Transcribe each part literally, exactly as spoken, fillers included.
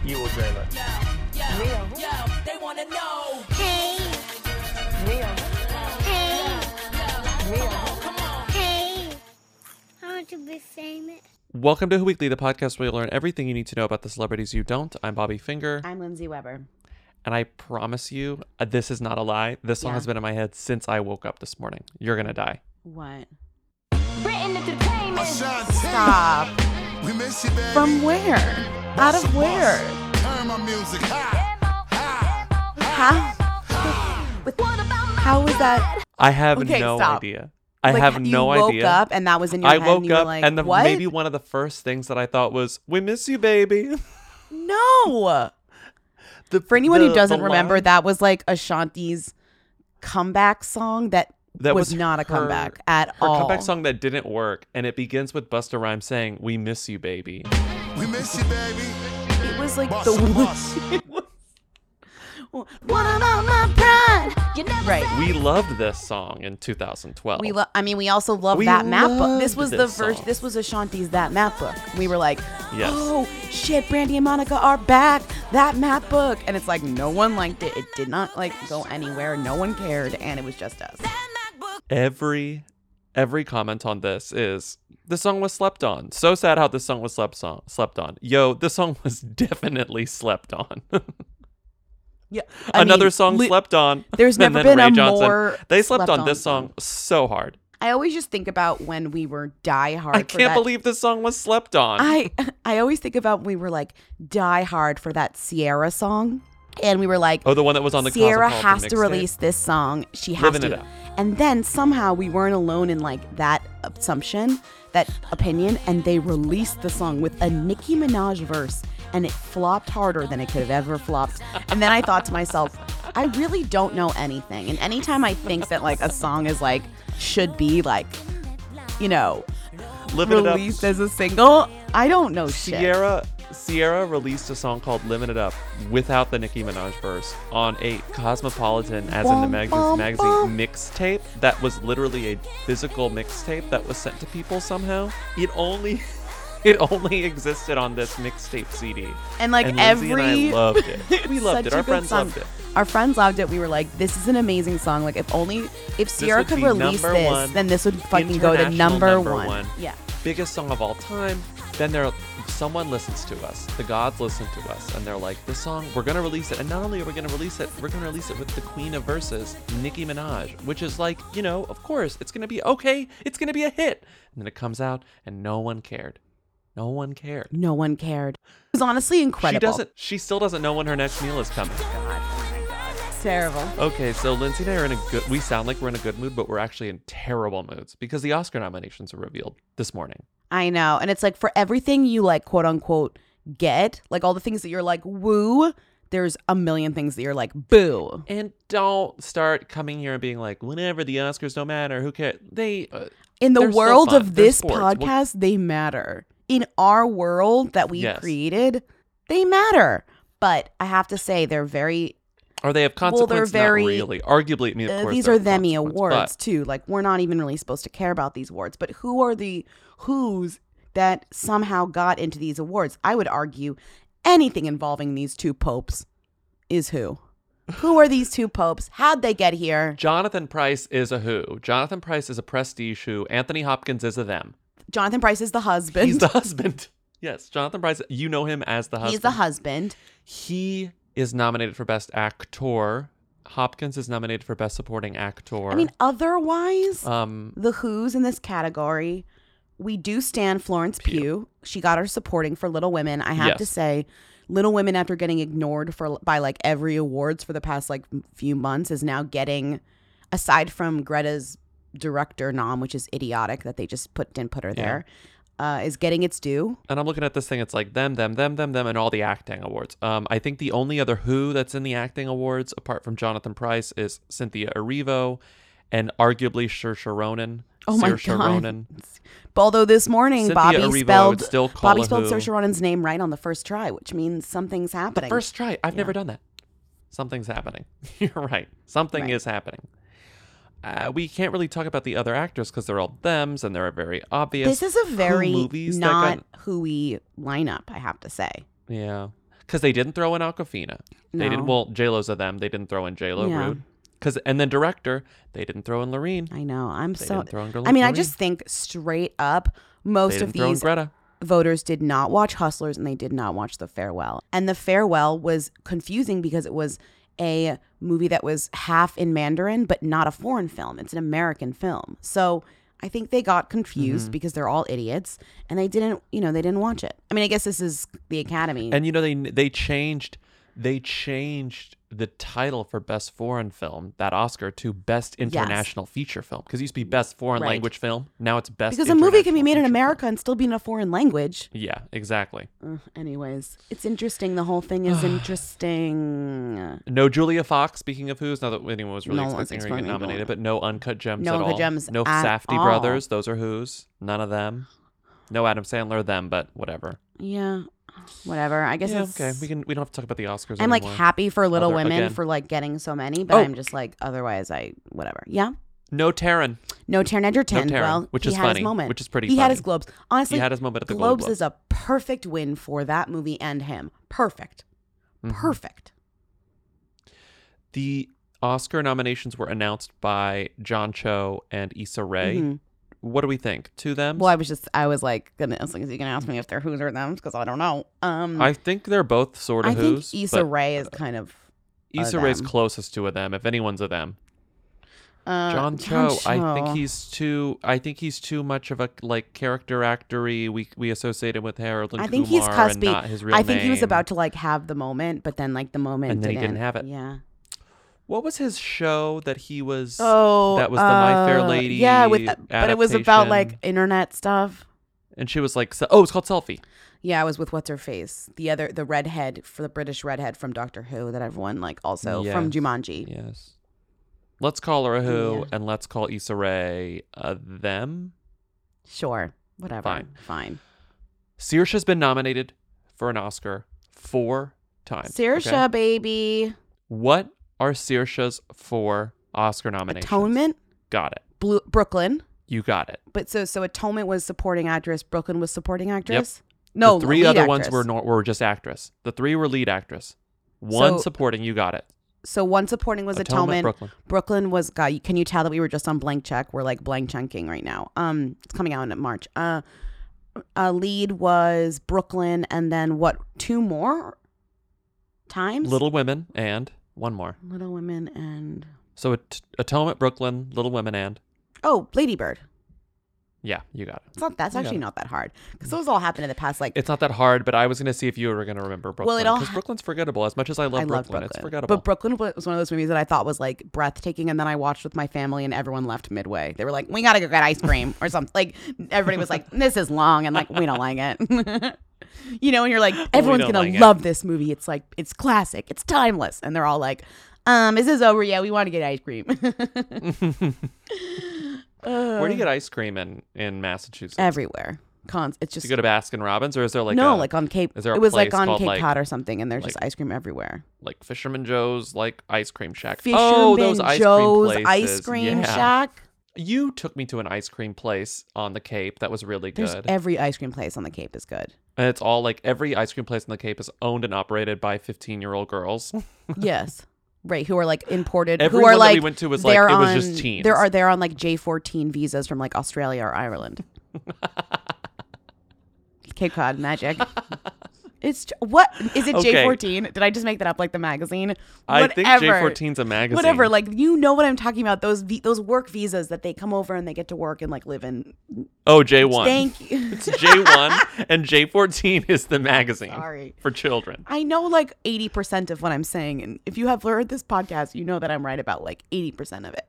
Iwo Jima. Neo. They wanna know. Hey. Neo. Hey. Neo. Come on. Hey. I want to be famous. Welcome to Who Weekly, the podcast where you learn everything you need to know about the celebrities you don't. I'm Bobby Finger. I'm Lindsay Weber. And I promise you, uh, this is not a lie. This song Yeah. has been in my head since I woke up this morning. You're going to die. What? Written entertainment. Stop. We miss you, baby. From where? Out of where? Turn my music high. How? With, how was that? I have Okay, no stop. idea. I Like, have you no woke idea. up and that was in your I head woke and you were up like, and the, what? maybe one of the first things that I thought was, we miss you, baby. No. The, For anyone the- who doesn't the remember, line- that was like Ashanti's comeback song that, that was, was not a her- comeback at Her all. comeback song that didn't work, and it begins with Busta Rhymes saying, we miss you, baby. We miss you, baby. It was like Bust the a bus. What about my pride? You never Right. said We loved this song in two thousand twelve. We lo- I mean, we also love We that map book. This loved was the this first. song. This was Ashanti's That Map Book. We were like, Yes. oh shit, Brandy and Monica are back. That map book, and it's like no one liked it. It did not like go anywhere. No one cared, and it was just us. every every comment on this is the song was slept on. So sad how this song was slept on. Slept on. Yo, this song was definitely slept on. Yeah, I Another mean, song li- slept on. There's and never then been Ray a Johnson. more They slept, slept on on this song so hard. I always just think about when we were die hard. I for can't that- believe this song was slept on. I I always think about when we were like die hard for that Sierra song, and we were like, oh, the one that was on the Sierra Cosmopolitan has to mixtape? release this song. She has Living to. It Up. And then somehow we weren't alone in like that assumption, that opinion, and they released the song with a Nicki Minaj verse, and it flopped harder than it could have ever flopped. And then I thought to myself, I really don't know anything. And anytime I think that like a song is like should be like, you know, Living It Up. released as a single, I don't know shit. Sierra Sierra released a song called Living It Up without the Nicki Minaj verse on a Cosmopolitan, as in the Bum, mag- bum, magazine, bum. mixtape that was literally a physical mixtape that was sent to people somehow. It only it only existed on this mixtape C D. And like and Lindsay every and I loved it. We loved such it. a Our good friends song. loved it. Our friends loved it. We were like, this is an amazing song. Like if only if Sierra would could be release number this, one, then this would fucking go to international number, number one. one. Yeah. Biggest song of all time. Then there, someone listens to us. The gods listen to us, and they're like, "This song, we're gonna release it." And not only are we gonna release it, we're gonna release it with the Queen of Verses, Nicki Minaj, which is like, you know, of course, it's gonna be okay. It's gonna be a hit. And then it comes out, and no one cared. No one cared. No one cared. It was honestly incredible. She doesn't. She still doesn't know when her next meal is coming. It's terrible. Okay, so Lindsay and I are in a good. We sound like we're in a good mood, but we're actually in terrible moods because the Oscar nominations were revealed this morning. I know. And it's like for everything you like, quote unquote, get, like all the things that you're like, woo, there's a million things that you're like, boo. And don't start coming here and being like, whenever the Oscars don't matter, who cares? They uh, In the they're still world fun. of They're this sports. We'll- podcast, they matter. In our world that we Yes. created, they matter. But I have to say, they're very Or they have Well, consequence, they're very- not really. Arguably, I mean, of Uh, course, these there are Themmy consequence, awards but too. Like we're not even really supposed to care about these awards, but who are the who's that somehow got into these awards? I would argue anything involving these two popes is who. Who are these two popes? How'd they get here? Jonathan Pryce is a who. Jonathan Pryce is a prestige who. Anthony Hopkins is a them. Jonathan Pryce is the husband. He's the husband. Yes, Jonathan Pryce. You know him as the husband. He's the husband. He is nominated for Best Actor. Hopkins is nominated for Best Supporting Actor. I mean, otherwise, um, the who's in this category, we do stand Florence Pugh. Pugh. She got her supporting for Little Women. I have Yes. to say, Little Women, after getting ignored for by like every awards for the past like few months, is now getting, aside from Greta's director nom, which is idiotic that they just put didn't put her Yeah. there, uh, is getting its due. and I'm looking at this thing. It's like them, them, them, them, them, and all the acting awards. Um, I think the only other who that's in the acting awards, apart from Jonathan Pryce, is Cynthia Erivo, and arguably Saoirse Ronan. Oh my Saoirse God. Ronan. Although this morning Cynthia Bobby Erivo, I would spelled still call Bobby a spelled who. Saoirse Ronan's name right on the first try, which means something's happening. First try. I've Yeah. never done that. Something's happening. You're right. Something Right. is happening. Uh, we can't really talk about the other actors because they're all thems and they're very obvious. This is a Who very movies that not got- who-y lineup, I have to say. Yeah. Because they didn't throw in Awkwafina. They No. didn't. Well, J-Lo's of them. They didn't throw in J-Lo. Yeah. Rude. Because and then director, they didn't throw in Lorene. I know. I'm They so. didn't throw in Gre- I mean, I Lorene. just think straight up, They most didn't of throw in these Greta. voters did not watch Hustlers and they did not watch The Farewell. And The Farewell was confusing because it was a movie that was half in Mandarin, but not a foreign film. It's an American film. So I think they got confused Mm-hmm. because they're all idiots and they didn't, you know, they didn't watch it. I mean, I guess this is the Academy. And you know they they changed they changed the title for best foreign film, that Oscar, to best international feature film, because it used to be best foreign Right. language film. Now it's best because a movie can be international made in feature America and still be in a foreign language. film. Yeah, exactly. Ugh, anyways, it's interesting. The whole thing is interesting. No Julia Fox. Speaking of who's, not that anyone was really No one's expecting her to get expecting nominated, Julia. but no Uncut Gems No at Uncut all. Gems no at Safdie all. brothers. Those are who's. None of them. No Adam Sandler. Them, but whatever. Yeah, whatever. I guess Yeah, it's okay. We can. We don't have to talk about the Oscars. I'm like anymore. happy for Little Other- Women again. for like getting so many, but Oh. I'm just like otherwise I whatever. Yeah. No Taron. No Taron Egerton. No Taron, well, which he is had funny, his moment. which is pretty He had funny. his Globes. Honestly, He had his moment at the Globes Globes. is a perfect win for that movie and him. Perfect. Mhm. Perfect. The Oscar nominations were announced by John Cho and Issa Rae. Mhm. What do we think? To them? Well, I was just I was like gonna I was like, is he gonna ask me if they're who's or them because I don't know. Um, I think they're both sort of I think who's. Issa but Rae is kind of a Issa Rae's them. closest to a them, if anyone's a them. uh, John Cho, I think Cho. he's too. I think he's too much of a like character actory. We we associate him with Harold and I think Kumar he's cuspy. and not his real I think he was name. about to like have the moment, but then like the moment And then he didn't. didn't have it. Yeah. What was his show that he was? Oh, that was the My Fair uh, Lady. Yeah, with but it was about like adaptation. internet stuff. And she was like, se- oh, it's called Selfie. Yeah, I was with what's her face, the other, the redhead for the British redhead from Doctor Who that everyone like also from Yes. Jumanji. Yes. Let's call her a who, Yeah. and let's call Issa Rae a them. Sure, whatever, Fine. fine. Saoirse's been nominated for an Oscar four times. Saoirse, okay? baby, What are Saoirse's four Oscar nominations? Atonement, Got it. Blue, Brooklyn. You got it. But so so Atonement was supporting actress, Brooklyn was supporting actress. No, the three lead other actress. ones were nor- were just actress. The three were lead actress. One So- supporting. You got it. So one supporting was Atonement, Atonement. Brooklyn. Brooklyn was God. Can you tell that we were just on blank check? We're like blank checking right now. Um, it's coming out in March. Uh, uh, lead was Brooklyn, and then what? Two more times. Little Women and one more. Little Women and So at- Atonement, Brooklyn, Little Women, and oh, Lady Bird. yeah, you got it. It's not. That's You got actually it. not that hard because those all happened in the past. Like It's not that hard, but I was gonna see if you were gonna remember Brooklyn. Well, it all because ha- Brooklyn's forgettable. As much as I love I Brooklyn, love Brooklyn, it's forgettable. but Brooklyn was one of those movies that I thought was like breathtaking, and then I watched with my family, and everyone left midway. They were like, "We gotta go get ice cream" or something. Like everybody was like, "This is long," and like we don't like it. You know, and you're like, everyone's don't gonna like it. love this movie. It's like it's classic. It's timeless, and they're all like, "Um, is this over? Yeah, we want to get ice cream." Where do you get ice cream in in Massachusetts? Everywhere. Cons. It's Do just you go to Baskin Robbins, or is there like no, a, like on Cape. is there a It was like place on called, Cape like- Cod or something, and there's like- just ice cream everywhere. like Fisherman Joe's like ice cream shack? Fisherman oh, those ice Joe's cream ice places. cream Yeah. shack. You took me to an ice cream place on the Cape that was really There's good. every ice cream place on the Cape is good. And it's all like every ice cream place on the Cape is owned and operated by fifteen year old girls. Yes. Right, who are like imported, Every who are one that we like went to was, like, they're it was on, just teens. There are they're on like J fourteen visas from like Australia or Ireland. Cape Cod magic. It's j- what is it? Okay. J fourteen? Did I just make that up like the magazine? I think J Whatever. fourteen's a magazine. Whatever, like you know what I'm talking about. Those vi- those work visas that they come over and they get to work and like live in. Oh, J one. Thank you. It's J one, and J fourteen is the magazine Sorry. for children. I know like eighty percent of what I'm saying, and if you have heard this podcast, you know that I'm right about like eighty percent of it.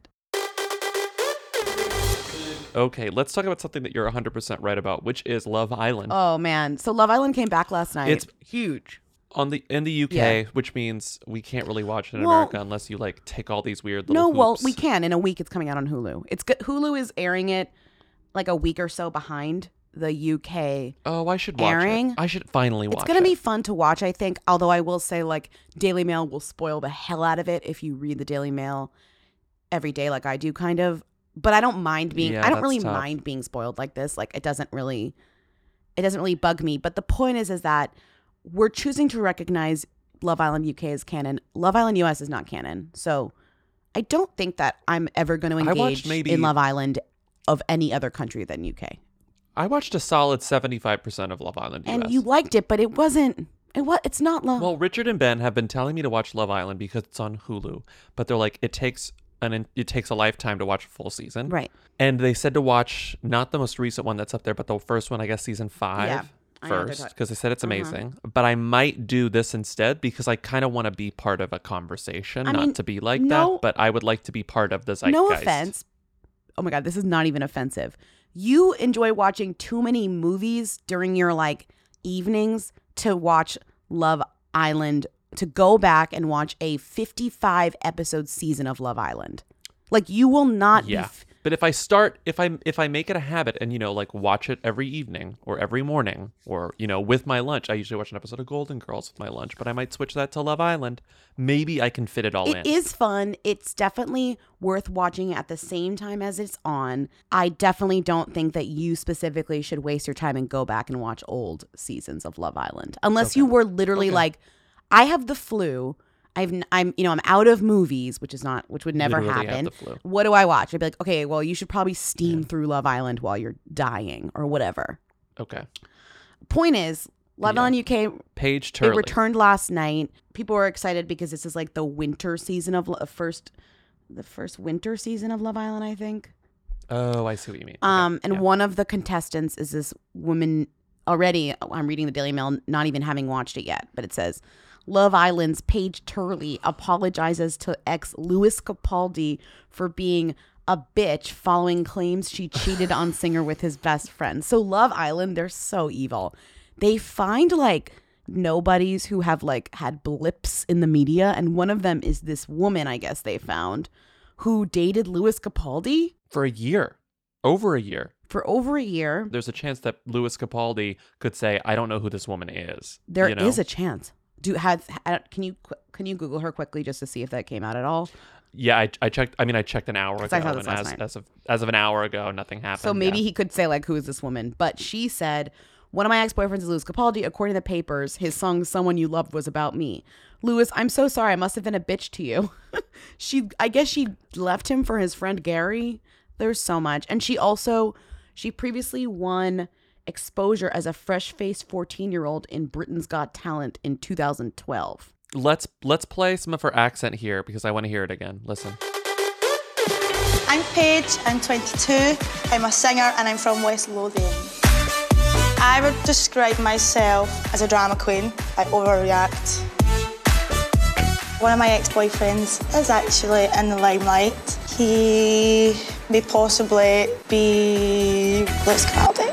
Okay, let's talk about something that you're one hundred percent right about, which is Love Island. Oh man, so Love Island came back last night. It's huge. On the in the U K, Yeah. which means we can't really watch it in Well- America unless you like take all these weird little No, well, hoops. we can in a week. It's coming out on Hulu. It's good. Hulu is airing it like a week or so behind the U K. Oh, I should watch airing. it. I should finally watch It's gonna it. be fun to watch, I think. Although I will say, like, Daily Mail will spoil the hell out of it if you read the Daily Mail every day, like I do, kind of. But I don't mind being. Yeah, I don't that's really tough. mind being spoiled like this. Like, it doesn't really. It doesn't really bug me. But the point is, is that we're choosing to recognize Love Island U K as canon. Love Island U S is not canon. So I don't think that I'm ever going to I watched engage maybe- in Love Island of any other country than U K. I watched a solid seventy-five percent of Love Island U S. And you liked it, but it wasn't. It was. It's not love. Well, Richard and Ben have been telling me to watch Love Island because it's on Hulu, but they're like, it takes an it takes a lifetime to watch a full season. Right. And they said to watch not the most recent one that's up there, but the first one, I guess, season five. Yeah. I know what they're First, talking- because they said it's Uh-huh. amazing. But I might do this instead because I kind of want to be part of a conversation, I not mean, to be like no- that, but I would like to be part of the zeitgeist. No offense. Oh my God, this is not even offensive. You enjoy watching too many movies during your like evenings to watch Love Island, to go back and watch a fifty-five episode season of Love Island. Like you will not Yeah. be. F- But if I start, if I if I make it a habit and, you know, like watch it every evening or every morning or, you know, with my lunch, I usually watch an episode of Golden Girls with my lunch, but I might switch that to Love Island. Maybe I can fit it all It in. is fun. It's definitely worth watching at the same time as it's on. I definitely don't think that you specifically should waste your time and go back and watch old seasons of Love Island. Unless you were literally Okay. like, I have the flu. I've n- I'm you know I'm out of movies, which is not which would never Literally have happen. the flu. What do I watch? I'd be like, okay, well, you should probably steam through Love Island while you're dying or whatever. Okay. Point is, Love Yeah. Island U K, Paige it Turley. returned last night. People were excited because this is like the winter season of Lo- first, the first winter season of Love Island, I think. Oh, I see what you mean. Um, Okay, and yeah. one of the contestants is this woman. Already, I'm reading the Daily Mail, not even having watched it yet, but it says, Love Island's Paige Turley apologizes to ex Louis Capaldi for being a bitch following claims she cheated on singer with his best friend. So Love Island, they're so evil. They find like nobodies who have like had blips in the media, and one of them is this woman, I guess they found, who dated Louis Capaldi For a year. Over a year. for over a year. There's a chance that Louis Capaldi could say, I don't know who this woman is. There you know? is a chance. Do have can you can you Google her quickly just to see if that came out at all? Yeah, I, I checked. I mean, I checked an hour ago, I saw this and last as, night. as of as of an hour ago, nothing happened. So maybe yeah. he could say like, who is this woman? But she said, one of my ex-boyfriends is Louis Capaldi. According to the papers, his song "Someone You Loved" was about me. Louis, I'm so sorry. I must have been a bitch to you. she, I guess she left him for his friend Gary. There's so much, and she also, she previously won exposure as a fresh-faced fourteen-year-old in Britain's Got Talent in two thousand twelve. let's let's play some of her accent here because I want to hear it again. Listen. I'm Paige, I'm twenty-two, I'm a singer and I'm from West Lothian. I would describe myself as a drama queen. I overreact. One of my ex-boyfriends is actually in the limelight. He may possibly be Louis Capaldi.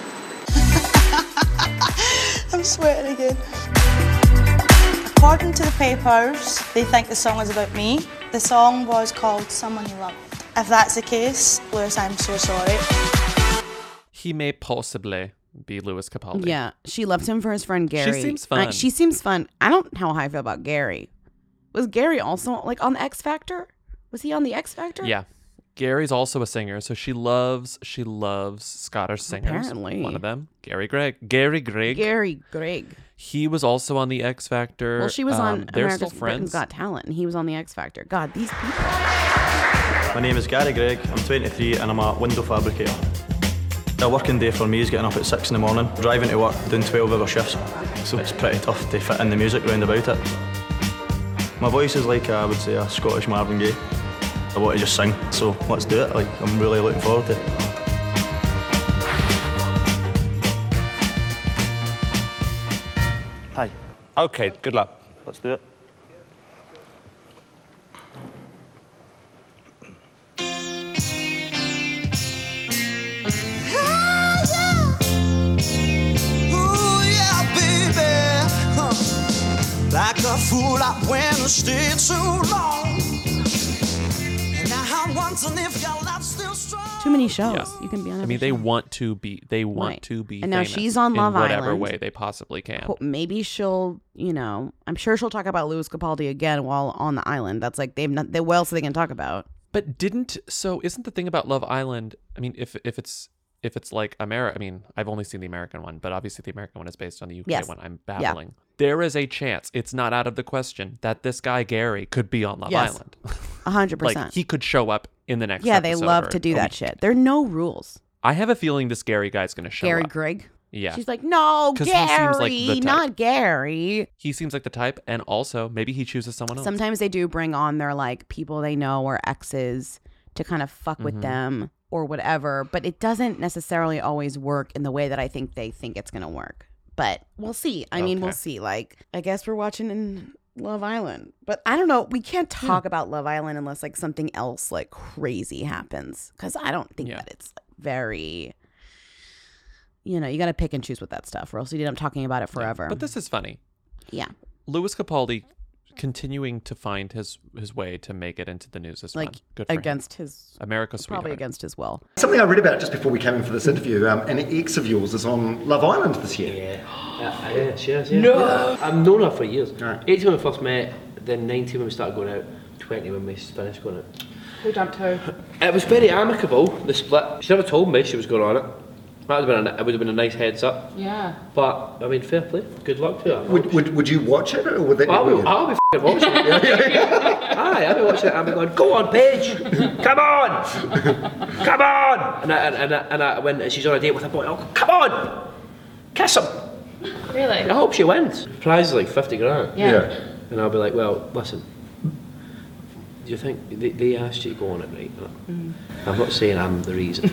I'm sweating again. According to the papers, they think the song is about me. The song was called Someone You Love. If that's the case, Louis, I'm so sorry. He may possibly be Louis Capaldi. Yeah, she left him for his friend Gary. seems I- fun. she seems fun. I don't know how I feel about Gary. Was Gary also like on the X Factor? Was he on the X Factor? Yeah. Gary's also a singer, so she loves she loves Scottish singers. Apparently. One of them, Gary Gregg. Gary Gregg. Gary Gregg. He was also on the X Factor. Well, she was Um, on They're America's still Britain's friends. Got Talent, and he was on the X Factor. God, these people. My name is Gary Gregg, I'm twenty-three and I'm a window fabricator. A working day for me is getting up at six in the morning, driving to work, doing twelve hour shifts. So it's pretty tough to fit in the music round about it. My voice is like, I would say, a Scottish Marvin Gaye. I want to just sing, so let's do it. Like, I'm really looking forward to it. Hi. Okay, good luck. Let's do it. Ooh, yeah, baby. Huh. Like a fool, I went and stayed too long. And now I'm wondering if your love's still strong. Too many shows. Yeah. You can be on. I every mean, they show. want to be. They want Right. to be. And now famous she's on Love in whatever Island. way they possibly can. Ho- Maybe she'll, you know, I'm sure she'll talk about Louis Capaldi again while on the island. That's like they've not. They, what else are they can talk about? But didn't so? Isn't the thing about Love Island? I mean, if if it's if it's like America, I mean, I've only seen the American one, but obviously the American one is based on the U K Yes. one. I'm babbling. There is a chance, it's not out of the question, that this guy Gary could be on Love Yes. Island. A hundred Like percent. he could show up in the next. Yeah, they episode love or to do a that week. shit. There are no rules. I have a feeling this Gary guy's going to show Gary up. Grigg. Yeah. She's like, no, 'Cause he seems Gary, like the type. not Gary. He seems like the type, and also maybe he chooses someone else. Sometimes they do bring on their like people they know or exes to kind of fuck with Mhm. them or whatever, but it doesn't necessarily always work in the way that I think they think it's gonna work. But we'll see. I mean, we'll Okay. see. Like, I guess we're watching in Love Island, but I don't know. We can't talk about Love Island unless like something else like crazy happens, because I don't think Yeah. that it's like, very. You know, you got to pick and choose with that stuff, or else you end up talking about it forever. But this is funny. yeah, Louis Capaldi continuing to find his his way to make it into the news is like fun. Good for him. against his America's sweetheart. probably against his will. Something I read about just before we came in for this interview, um, an ex of yours is on Love Island this year. Yeah, yeah, yeah, she is, yeah. No! I've known her for years. Right. eighteen when we first met, then nineteen when we started going out, twenty when we finished going out. Who jumped who? It was very amicable, the split. She never told me she was going on it. That would have been a, it would have been a nice heads up. Yeah. But, I mean, fair play. Good luck to her. Would, would, would you watch it, or would that I'll be be, weird? I'll be f***ing watching it. Aye, I'll be watching it and I'll be going, go on, Paige! Come on! Come on! And I, and, and, I, and I, when she's on a date with a boy, I'll go, come on! Kiss him! Really? I hope she wins. Prize is like fifty grand. Yeah. Yeah. And I'll be like, well, listen, do you think they, they asked you to go on it, right? Mm. I'm not saying I'm the reason,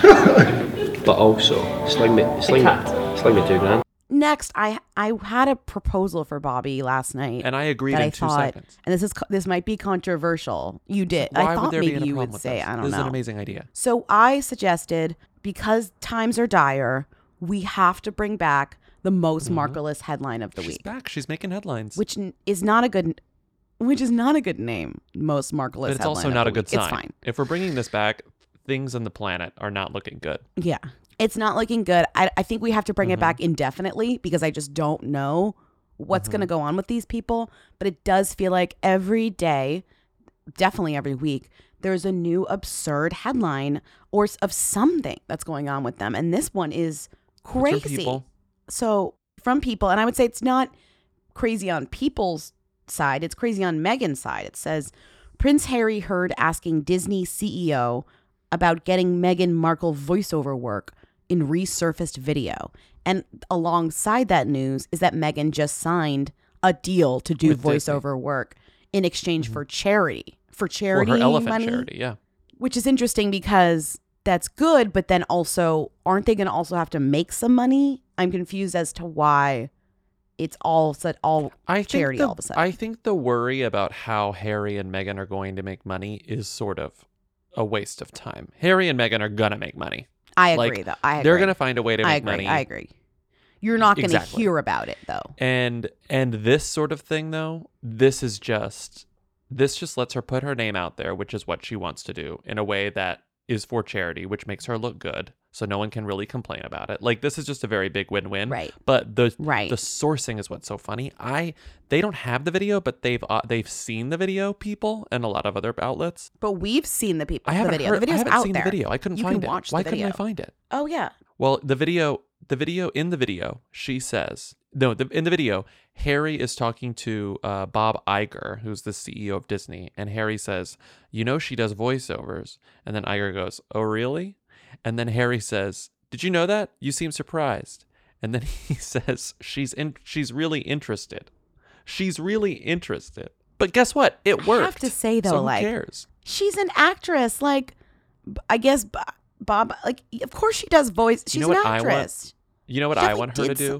but also sling me, sling me, sling me two grand. Next, I I had a proposal for Bobby last night, And I agreed that in I two thought, seconds. and this is co- this might be controversial. You did. Why I thought would there be maybe any you problem would with say. this? I don't This know. is an amazing idea. So I suggested, because times are dire, we have to bring back the most markeless headline of the She's week, back. She's making headlines. which n- is not a good, which is not a good name. Most markeless. but it's headline also of not the a good week. sign. It's fine. If we're bringing this back, things on the planet are not looking good. Yeah. It's not looking good. I, I think we have to bring Mm-hmm. it back indefinitely, because I just don't know what's Mm-hmm. going to go on with these people. But it does feel like every day, definitely every week, there's a new absurd headline or s- of something that's going on with them. And this one is From crazy. people. So from people, and I would say it's not crazy on people's side, it's crazy on Meghan's side. It says Prince Harry heard asking Disney C E O about getting Meghan Markle voiceover work in resurfaced video. And alongside that news is that Meghan just signed a deal to do With Disney. voiceover work in exchange for charity. For For charity her elephant money, charity, yeah. which is interesting because that's good, but then also, aren't they going to also have to make some money? I'm confused as to why it's all set all I think charity the, all of a sudden. I think the worry about how Harry and Meghan are going to make money is sort of a waste of time. Harry and Meghan are gonna make money. I like, agree, though. I agree. They're gonna find a way to I make agree. money. I agree. You're not going to Exactly. hear about it, though. And and this sort of thing though, this is just this just lets her put her name out there, which is what she wants to do, in a way that is for charity, which makes her look good, so no one can really complain about it. Like, this is just a very big win-win. Right. But the Right. the sourcing is what's so funny. I they don't have the video, but they've uh, they've seen the video, people, and a lot of other outlets. But we've seen the people. I haven't the video. heard, the video's I haven't out seen there. the video. I couldn't you find can it. watch Why the couldn't I video. find it? Oh yeah. Well, the video, the video in the video, she says, no, the, in the video, Harry is talking to uh, Bob Iger, who's the C E O of Disney, and Harry says, you know, she does voiceovers. And then Iger goes, oh, really? And then Harry says, did you know that? You seem surprised. And then he says, she's in, she's really interested. She's really interested. But guess what? It worked. I have to say though, so who like, cares? she's an actress. Like, b- I guess B- Bob. Like, of course she does voice. She's You know an what I want? actress. You know what She I definitely want her to did do? some-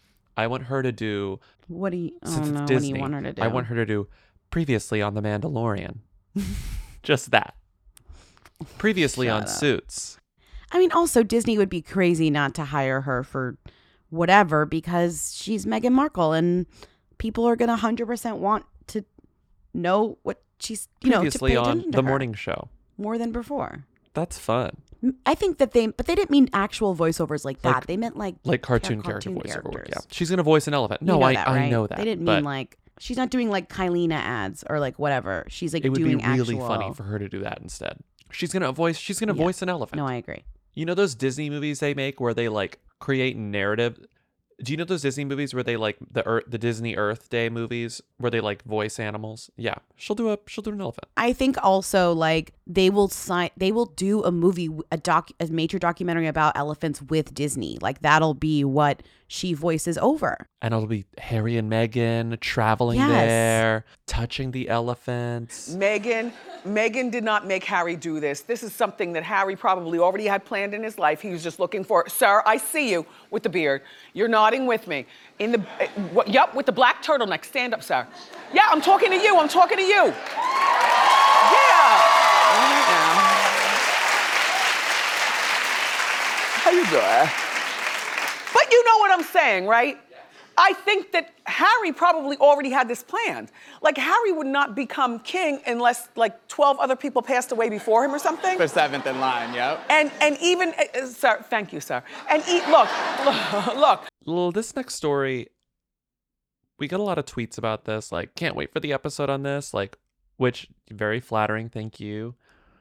I want her to do What do you? Oh since no. it's What Disney, do you want her to do? I want her to do previously on The Mandalorian. Just that. Previously Shut on up. Suits. I mean, also Disney would be crazy not to hire her for whatever, because she's Meghan Markle, and people are gonna hundred percent want to know what she's, you know, to Previously pay on attention to The her Morning Show. more than before. That's fun. I think that they, but they didn't mean actual voiceovers like that. Like- they meant like Like char- cartoon character cartoon voiceover work. Yeah. characters. She's going to voice an elephant. You No, know I, that, I right? know that. They didn't but mean like she's not doing like Kylina ads or like whatever. She's like it would be doing really actual. funny for her to do that instead. She's going to voice she's going to Yeah. voice an elephant. No, I agree. You know those Disney movies they make where they like create narrative? Do you know those Disney movies where they like the Earth, the Disney Earth Day movies where they like voice animals? Yeah, she'll do a she'll do an elephant. I think also like they will sign they will do a movie a doc a major documentary about elephants with Disney. Like that'll be what she voices over. And it'll be Harry and Meghan traveling Yes. there, touching the elephants. Megan, Megan did not make Harry do this. This is something that Harry probably already had planned in his life. He was just looking for, sir, I see you with the beard. You're nodding with me. In the, uh, what, yep, with the black turtleneck. Stand up, sir. Yeah, I'm talking to you. I'm talking to you. Yeah. How you doing? But you know what I'm saying, right? I think that Harry probably already had this planned. Like Harry would not become king unless like twelve other people passed away before him or something. For seventh in line, yep. And and even, uh, sir, thank you, sir. And eat, look, look, look. Well, this next story, we got a lot of tweets about this. Like, can't wait for the episode on this. Like, which very flattering. Thank you.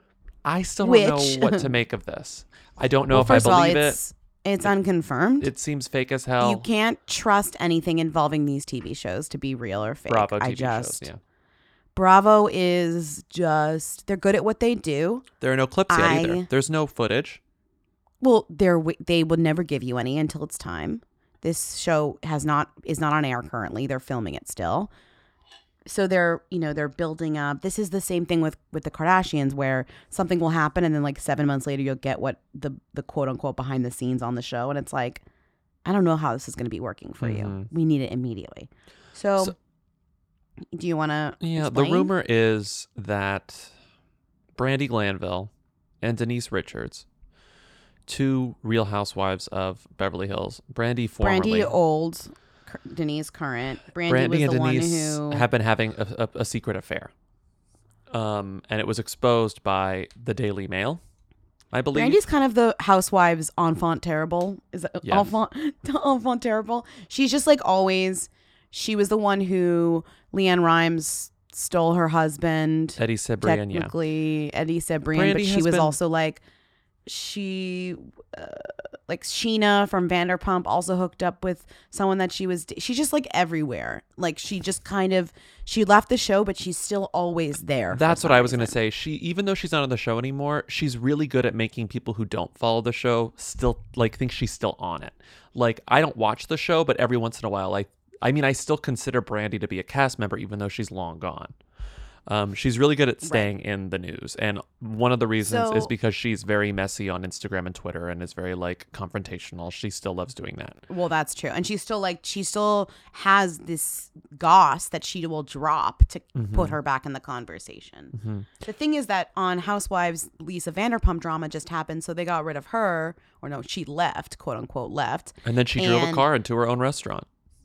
I still don't Which- know what to make of this. I don't know Well, if I first of all, believe it's, it. It's unconfirmed. It seems fake as hell. You can't trust anything involving these T V shows to be real or fake. Bravo T V I just, shows, yeah. Bravo is just, they're good at what they do. There are no clips yet I- either. There's no footage. Well, they're wi- they would never give you any until it's time. This show has not is not on air currently. They're filming it still. So they're, you know, they're building up. This is the same thing with with the Kardashians where something will happen and then like seven months later you'll get what the the quote unquote behind the scenes on the show, and it's like, I don't know how this is going to be working for you. Mhm. We need it immediately. So, So- do you want to Yeah, the rumor is that Brandi Glanville and Denise Richards, two Real Housewives of Beverly Hills, Brandi formerly, Brandi old, Cur- Denise current. Brandi, Brandi was and the Denise one who have been having a, a, a secret affair. Um, and it was exposed by the Daily Mail, I believe. Brandy's kind of the housewives enfant terrible. Is that Yes. enfant, enfant terrible? She's just like always. She was the one who Leanne Rimes stole her husband. Eddie Cibrian, yeah. technically Eddie Cibrian, Brandy but she has was been- also like she, uh, like Sheena from Vanderpump, also hooked up with someone that she was. She's just like everywhere. Like she just kind of she left the show, but she's still always there. for That's some what I was reason. going to say. She, even though she's not on the show anymore, she's really good at making people who don't follow the show still like think she's still on it. Like I don't watch the show, but every once in a while, I, I mean, I still consider Brandi to be a cast member, even though she's long gone. Um, she's really good at staying in the news, and one of the reasons is So- because she's very messy on Instagram and Twitter, and is very like confrontational. She still loves doing that. Well, that's true. And she's still like, she still has this goss that she will drop to put her back in the conversation. Mhm. The thing is that on Housewives, Lisa Vanderpump drama just happened. So they got rid of her, or no, she left, quote unquote, left. And then she drove a And- car into her own restaurant.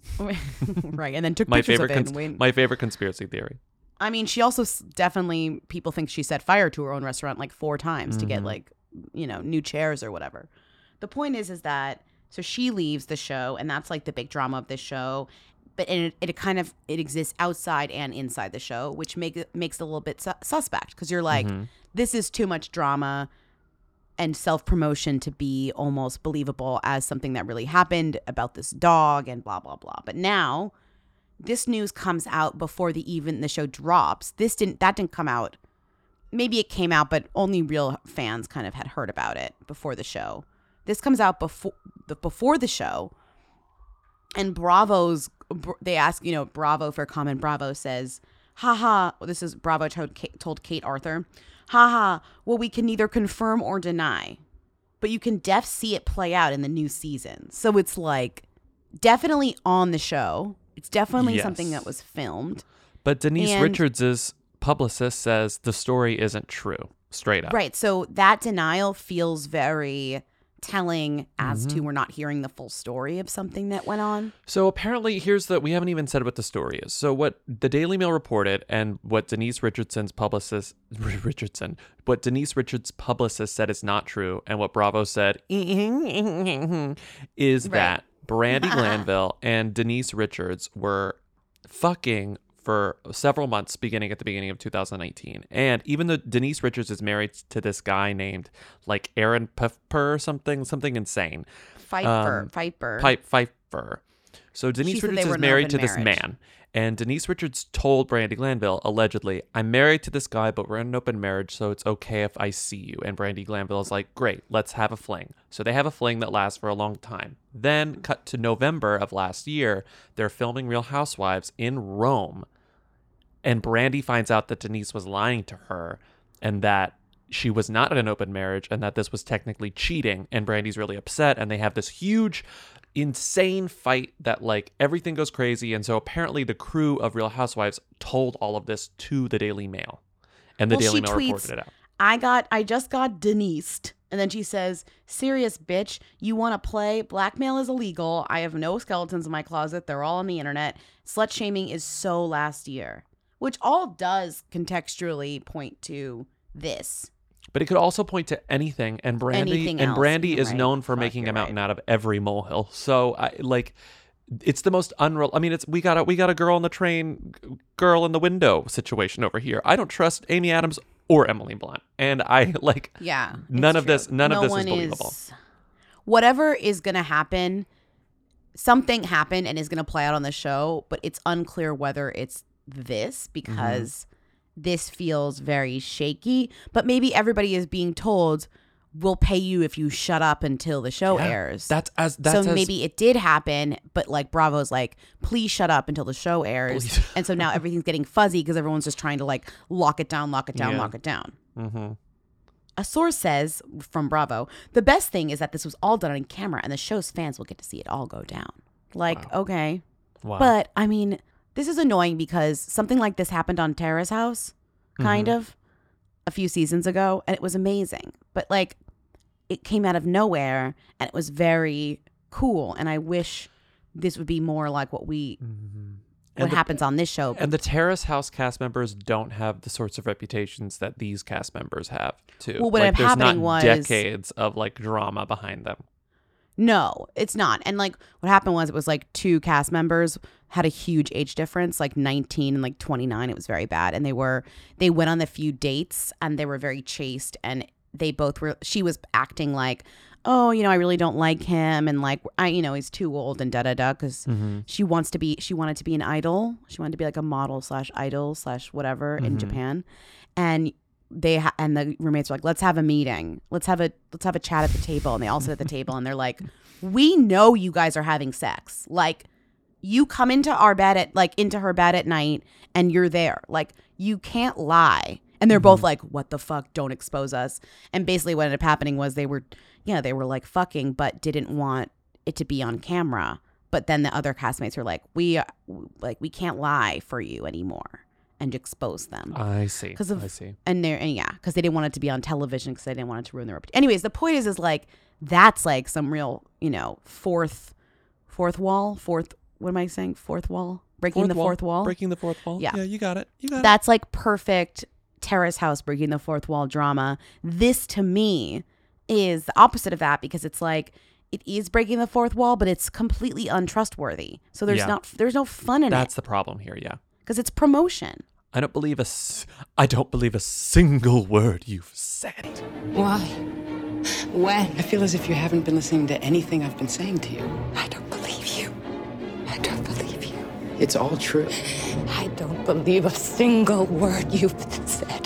right. And then took My pictures favorite, of it. cons- and wait- my favorite conspiracy theory. I mean, she also s- definitely, people think she set fire to her own restaurant like four times to get Mhm. like, you know, new chairs or whatever. The point is, is that, so she leaves the show, and that's like the big drama of this show. But and it, it kind of, it exists outside and inside the show, which make, it makes it a little bit su- suspect because you're like, Mhm. this is too much drama and self-promotion to be almost believable as something that really happened about this dog and blah, blah, blah. But now this news comes out before the even the show drops. This didn't, that didn't come out. Maybe it came out, but only real fans kind of had heard about it before the show. This comes out before the, before the show. And Bravo's, they ask, you know, Bravo for comment. Bravo says, haha, this is Bravo told Kate, told Kate Arthur, haha, well, we can neither confirm or deny, but you can def see it play out in the new season. So it's like definitely on the show. It's definitely Yes. something that was filmed. But Denise And- Richards' publicist says the story isn't true, straight up. Right. So that denial feels very telling as Mm-hmm. to we're not hearing the full story of something that went on. So apparently, here's the, we haven't even said what the story is. So what the Daily Mail reported and what Denise Richardson's publicist, Richardson, what Denise Richards' publicist said is not true, and what Bravo said is Right. that Brandi Glanville and Denise Richards were fucking for several months beginning at the beginning of two thousand nineteen. And even though Denise Richards is married to this guy named like Aaron Pfeiffer or something, something insane. Pfeiffer. Um, Pfeiffer. Pipe Pfeiffer. So Denise She said Richards they were is in married open to this marriage. man. And Denise Richards told Brandi Glanville, allegedly, I'm married to this guy, but we're in an open marriage, so it's okay if I see you. And Brandi Glanville is like, great, let's have a fling. So they have a fling that lasts for a long time. Then, cut to November of last year, they're filming Real Housewives in Rome. And Brandi finds out that Denise was lying to her and that she was not in an open marriage and that this was technically cheating. And Brandi's really upset, and they have this huge, insane fight that like everything goes crazy. And so apparently the crew of Real Housewives told all of this to the Daily Mail, and the Well, Daily she Mail tweets, reported it out. I got, I just got Denised. And then she says, serious bitch, you want to play? Blackmail is illegal. I have no skeletons in my closet. They're all on the internet. Slut shaming is so last year, which all does contextually point to this. But it could also point to anything, and Brandi Anything and else. Brandi You're is right. known for Fuck, making a you're mountain out of every molehill. So I like it's the most unreal. I mean, it's we got a we got a girl on the train, girl in the window situation over here. I don't trust Amy Adams or Emily Blunt, and I like Yeah. none it's of this true. none No of this one is believable. Is, whatever is going to happen, something happened and is going to play out on the show, but it's unclear whether it's this because Mm-hmm. this feels very shaky. But maybe everybody is being told, we'll pay you if you shut up until the show Yeah, airs. That's as that's so as, maybe it did happen, but like Bravo's like, please shut up until the show airs. Please. And so now everything's getting fuzzy because everyone's just trying to like lock it down, lock it down, Yeah. lock it down. Mm-hmm. A source says from Bravo, the best thing is that this was all done on camera and the show's fans will get to see it all go down. Like, Wow. okay. Wow. But I mean, this is annoying because something like this happened on Terrace House, kind Mhm. of, a few seasons ago, and it was amazing. But like, it came out of nowhere and it was very cool. And I wish this would be more like what we, And what the- happens on this show. And the Terrace House cast members don't have the sorts of reputations that these cast members have, too. Well, what like, had there's happening not was- decades of like drama behind them. No, it's not. And like what happened was it was like two cast members had a huge age difference, like nineteen and like twenty-nine. It was very bad. And they were, they went on the few dates and they were very chaste. And they both were, she was acting like, oh, you know, I really don't like him. And like, I, you know, he's too old and da da da. Cause Mm-hmm. she wants to be, she wanted to be an idol. She wanted to be like a model slash idol slash whatever in Mhm. Japan. And they ha- and the roommates were like, let's have a meeting. Let's have a let's have a chat at the table. And they all sit at the table and they're like, we know you guys are having sex. Like, you come into our bed at like into her bed at night and you're there. Like, you can't lie. And they're both like, what the fuck? Don't expose us. And basically what ended up happening was they were, yeah, they were like fucking, but didn't want it to be on camera. But then the other castmates were like, we like we can't lie for you anymore. And expose them. I see. Because of I see. and they're and yeah, because they didn't want it to be on television because they didn't want it to ruin their reputation. Anyways, the point is, is like that's like some real, you know, fourth, fourth wall, fourth. What am I saying? Fourth wall, breaking Fourth the wall. fourth wall. Breaking the fourth wall. Yeah. Yeah, you got it. You got it. That's like perfect Terrace House breaking the fourth wall drama. This to me is the opposite of that because it's like it is breaking the fourth wall, but it's completely untrustworthy. So there's Yeah. not there's no fun in That's it the problem here. Yeah. because it's promotion. I don't believe a. s- I don't believe a single word you've said. Why? When? I feel as if you haven't been listening to anything I've been saying to you. I don't believe you. I don't believe you. It's all true. I don't believe a single word you've said.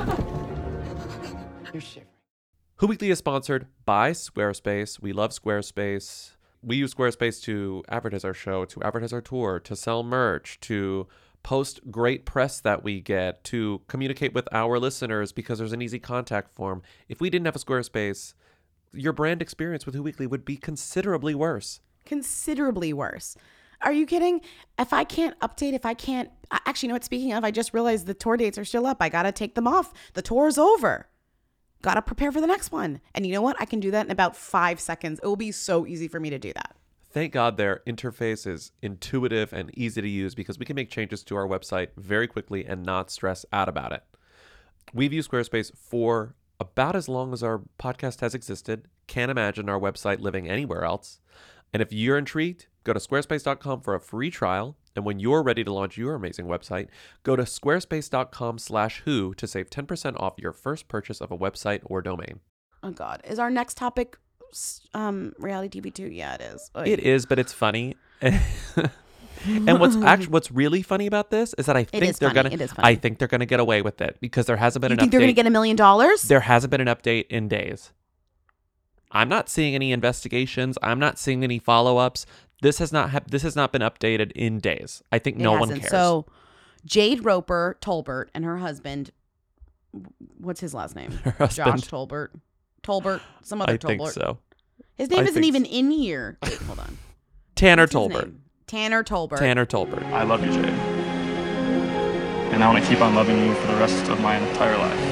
You're shivering. Who Weekly is sponsored by Squarespace. We love Squarespace. We use Squarespace to advertise our show, to advertise our tour, to sell merch, to post great press that we get, to communicate with our listeners because there's an easy contact form. If we didn't have a Squarespace, your brand experience with Who Weekly would be considerably worse. Considerably worse. Are you kidding? If I can't update, if I can't, actually, you know what? Speaking of, I just realized the tour dates are still up. I got to take them off. The tour's over. Got to prepare for the next one. And you know what? I can do that in about five seconds. It will be so easy for me to do that. Thank God their interface is intuitive and easy to use because we can make changes to our website very quickly and not stress out about it. We've used Squarespace for about as long as our podcast has existed. Can't imagine our website living anywhere else. And if you're intrigued, go to squarespace dot com for a free trial. And when you're ready to launch your amazing website, go to squarespace.com slash who to save ten percent off your first purchase of a website or domain. Oh God, is our next topic um, reality T V too? Yeah, it is. Oy. It is, but it's funny. And what's actually what's really funny about this is that I think is they're funny. gonna It is funny. I think they're gonna get away with it because there hasn't been You an think update. they're gonna get a million dollars? There hasn't been an update in days. I'm not seeing any investigations. I'm not seeing any follow-ups. This has not ha- this has not been updated in days. I think It no one hasn't. cares. So Jade Roper Tolbert and her husband, what's his last name? Her husband. Josh Tolbert. Tolbert. Some other I Tolbert. think so. His name I isn't think even so. in here. Wait, hold on. Tanner What's his Tolbert. name? Tanner Tolbert. Tanner Tolbert. I love you, Jade. And I want to keep on loving you for the rest of my entire life.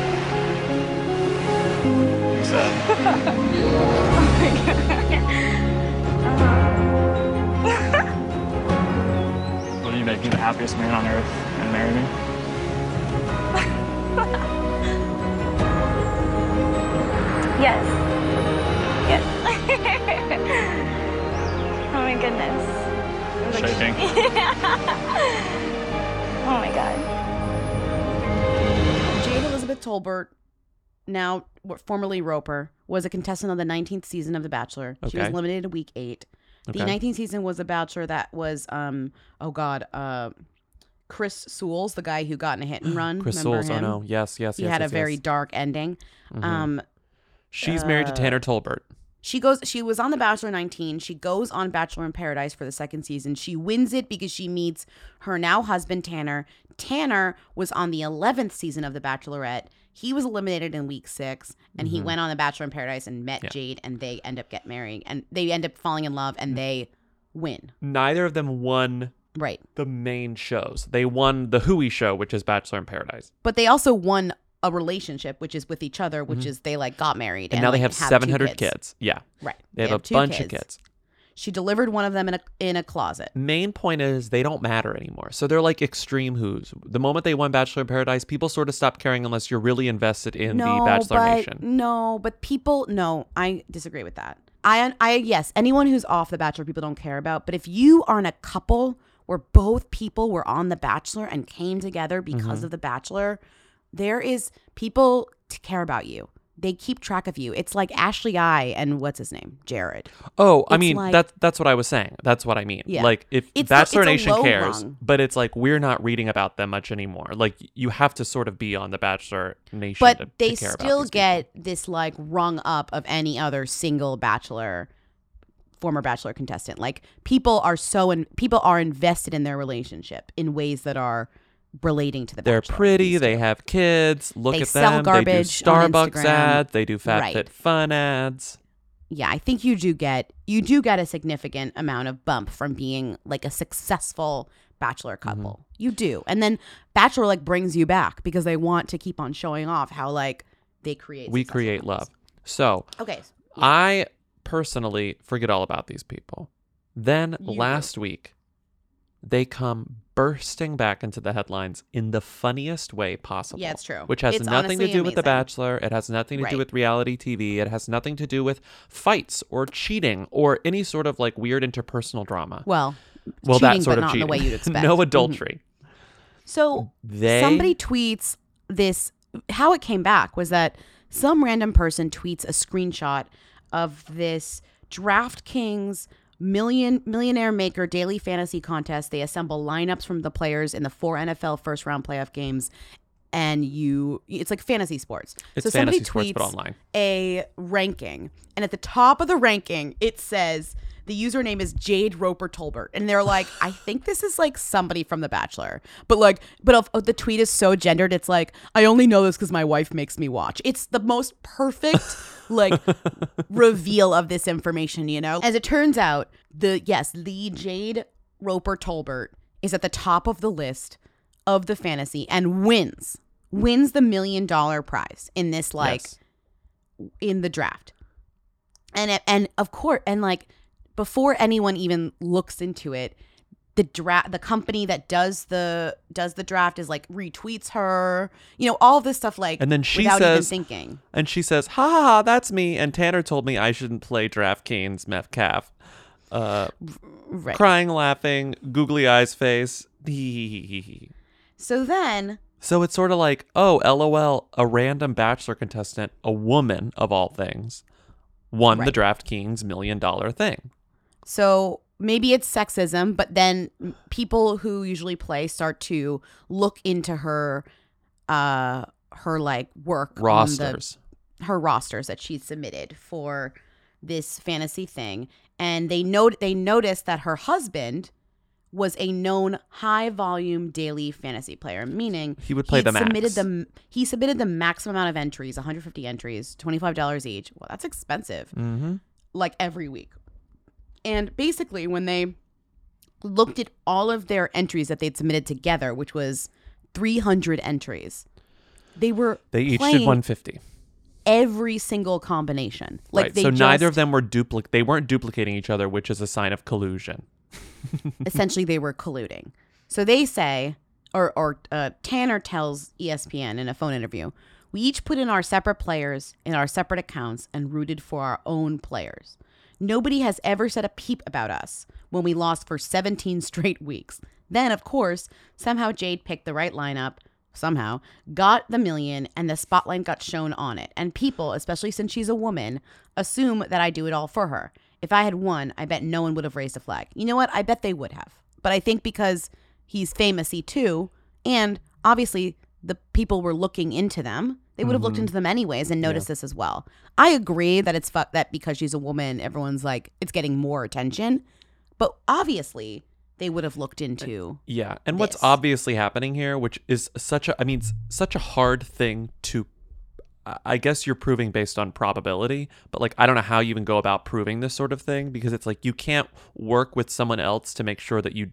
You said. Will you make me the happiest man on earth and marry me? Yes. Yes. Oh my goodness. Shaking. Oh my God. Jade Elizabeth Tolbert, now formerly Roper, was a contestant on the nineteenth season of The Bachelor. She was Okay. eliminated in week eight. The Okay. nineteenth season was a Bachelor that was, um, oh God, uh, Chris Soules, the guy who got in a hit and run. Chris Remember Soules, oh him? no. Yes, yes, He yes, had yes, a very yes. dark ending. Mhm. Um, She's married to uh, Tanner Tolbert. She goes. She was on The Bachelor nineteen. She goes on Bachelor in Paradise for the second season. She wins it because she meets her now husband Tanner. Tanner was on the eleventh season of The Bachelorette. He was eliminated in week six, and he Mhm. went on The Bachelor in Paradise and met Yeah. Jade, and they end up get married, and they end up falling in love, and they win. Neither of them won Right. the main shows. They won the Hui show, which is Bachelor in Paradise. But they also won a relationship, which is with each other, which Mhm. is they like got married, And, now they like, have two seven hundred kids. kids. Yeah. Right. They, have, a two bunch of kids. She delivered one of them in a in a closet. Main point is they don't matter anymore. So they're like extreme who's. The moment they won Bachelor in Paradise, people sort of stop caring unless you're really invested in no, the Bachelor but, Nation. No, but people, no, I disagree with that. I, I, yes, anyone who's off The Bachelor, people don't care about. But if you are in a couple where both people were on The Bachelor and came together because Mhm. of The Bachelor, there is people to care about you. They keep track of you. It's like Ashley I and what's his name, Jared. Oh, I It's mean, like- that's that's what I was saying. That's what I mean. Yeah. Like, if It's the- Bachelor it's a Nation low cares, rung. but it's like we're not reading about them much anymore. Like, you have to sort of be on the Bachelor Nation But to, to they care about still these get this like rung up of any other single Bachelor, former Bachelor contestant. Like people are so in, people are invested in their relationship in ways that are relating to the They're Bachelor. pretty. They have kids. Look They at sell them. garbage they do on Starbucks Instagram. ads. They do Fat Right. Fit Fun ads. Yeah, I think you do get you do get a significant amount of bump from being like a successful Bachelor couple. Mm-hmm. You do. And then Bachelor like brings you back because they want to keep on showing off how like they create We successful create couples. love. So, Okay. I personally forget all about these people. Then You do. last week, they come bursting back into the headlines in the funniest way possible. Yeah, it's true. Which has It's nothing to honestly do with The amazing. Bachelor. It has nothing to do Right. with reality T V. It has nothing to do with fights or cheating or any sort of like weird interpersonal drama. Well, well, cheating, that sort but of not in cheating. the way you'd expect. No Mhm. adultery. So They somebody tweets this. How it came back was that some random person tweets a screenshot of this DraftKings million millionaire maker daily fantasy contest. They assemble lineups from the players in the four N F L first round playoff games, and you it's like fantasy sports. It's so somebody fantasy sports, tweets but online. a ranking, and at the top of the ranking it says the username is Jade Roper Tolbert, and they're like, I think this is like somebody from The Bachelor, but like, but if, if the tweet is so gendered, it's like, I only know this because my wife makes me watch. It's the most perfect like reveal of this information, you know. As it turns out, the yes, the Jade Roper Tolbert is at the top of the list of the fantasy and wins wins the million dollar prize in this like Yes. in the draft, and it, and of course, and like. Before anyone even looks into it, the draft, the company that does the does the draft is like retweets her, you know, all this stuff like And then she without says, even thinking. and she says, ha ha, ha, that's me. And Tanner told me I shouldn't play DraftKings Metcalf. uh, Right. crying, laughing, googly eyes face. So then, So it's sort of like, oh, LOL, a random Bachelor contestant, a woman of all things, won the Right. DraftKings million dollar thing. so maybe it's sexism, but then people who usually play start to look into her, uh, her like work Rosters. on the, her rosters that she submitted for this fantasy thing, and they note they noticed that her husband was a known high volume daily fantasy player, meaning He would play the max. submitted the he submitted the maximum amount of entries, one hundred fifty entries, twenty-five dollars each. Well, that's expensive. Mm-hmm. Like every week. And basically when they looked at all of their entries that they'd submitted together, which was three hundred entries, they were They each playing did one hundred fifty. every single combination. Like Right. they So neither just- of them were dupli- They weren't duplicating each other, which is a sign of collusion. essentially they were colluding. So they say, or or uh, Tanner tells E S P N in a phone interview, we each put in our separate players in our separate accounts and rooted for our own players. Nobody has ever said a peep about us when we lost for seventeen straight weeks. Then, of course, somehow Jade picked the right lineup, somehow, got the million, and the spotlight got shown on it. And people, especially since she's a woman, assume that I do it all for her. If I had won, I bet no one would have raised a flag. You know what? I bet they would have. But I think because he's famous-y too, and obviously the people were looking into them, they would have looked Mhm. into them anyways and noticed Yeah. this as well. I agree that it's fu- that because she's a woman, everyone's like, it's getting more attention. But obviously, they would have looked into. Yeah, and what's this. obviously happening here, which is such a, I mean, s- such a hard thing to, I- I guess you're proving based on probability, but like, I don't know how you even go about proving this sort of thing, because it's like, you can't work with someone else to make sure that you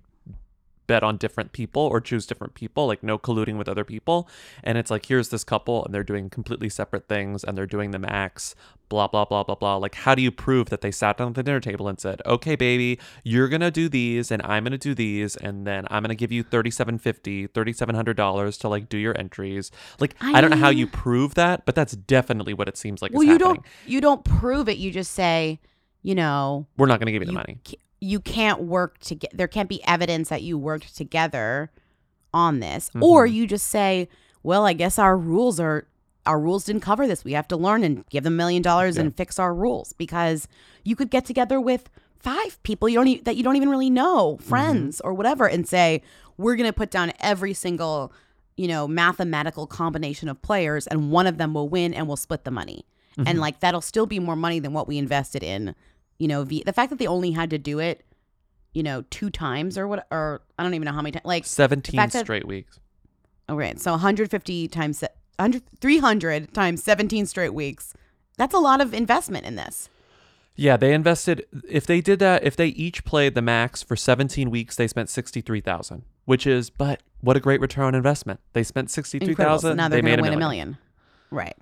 bet on different people or choose different people, like no colluding with other people. And it's like, here's this couple and they're doing completely separate things and they're doing the max, blah, blah, blah, blah, blah. Like, how do you prove that they sat down at the dinner table and said, okay, baby, you're going to do these and I'm going to do these. And then I'm going to give you thirty-seven fifty, thirty-seven hundred dollars to like do your entries. Like, I, I don't know how mean- you prove that, but that's definitely what it seems like Well, is you happening. don't you don't prove it. You just say, you know, We're not going to give you the you money. ca- You can't work together. There can't be evidence that you worked together on this, or Mhm. you just say, "Well, I guess our rules are our rules didn't cover this. We have to learn and give them a million dollars and fix our rules." Because you could get together with five people you don't e- that you don't even really know, friends or whatever, and say, "We're going to put down every single, you know, mathematical combination of players, and one of them will win, and we'll split the money." Mhm. And like that'll still be more money than what we invested in. You know, v- the fact that they only had to do it, you know, two times or what, or I don't even know how many times. Like the seventeen fact that- straight weeks. Oh, right. So one hundred fifty times, se- one hundred, three hundred times seventeen straight weeks. That's a lot of investment in this. Yeah, they invested. If they did that, if they each played the max for seventeen weeks, they spent sixty-three thousand, which is, but what a great return on investment. They spent sixty-three Incredible. thousand. So now they're they going made to a win million. a million. Right.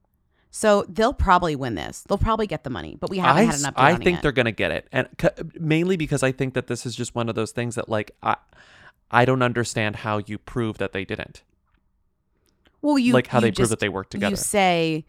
So they'll probably win this. They'll probably get the money, but we haven't I, had s- an update I on it think yet. they're gonna get it, and c- mainly because I think that this is just one of those things that, like, I, I don't understand how you prove that they didn't. Well, you like how you they prove just- that they worked together. You say,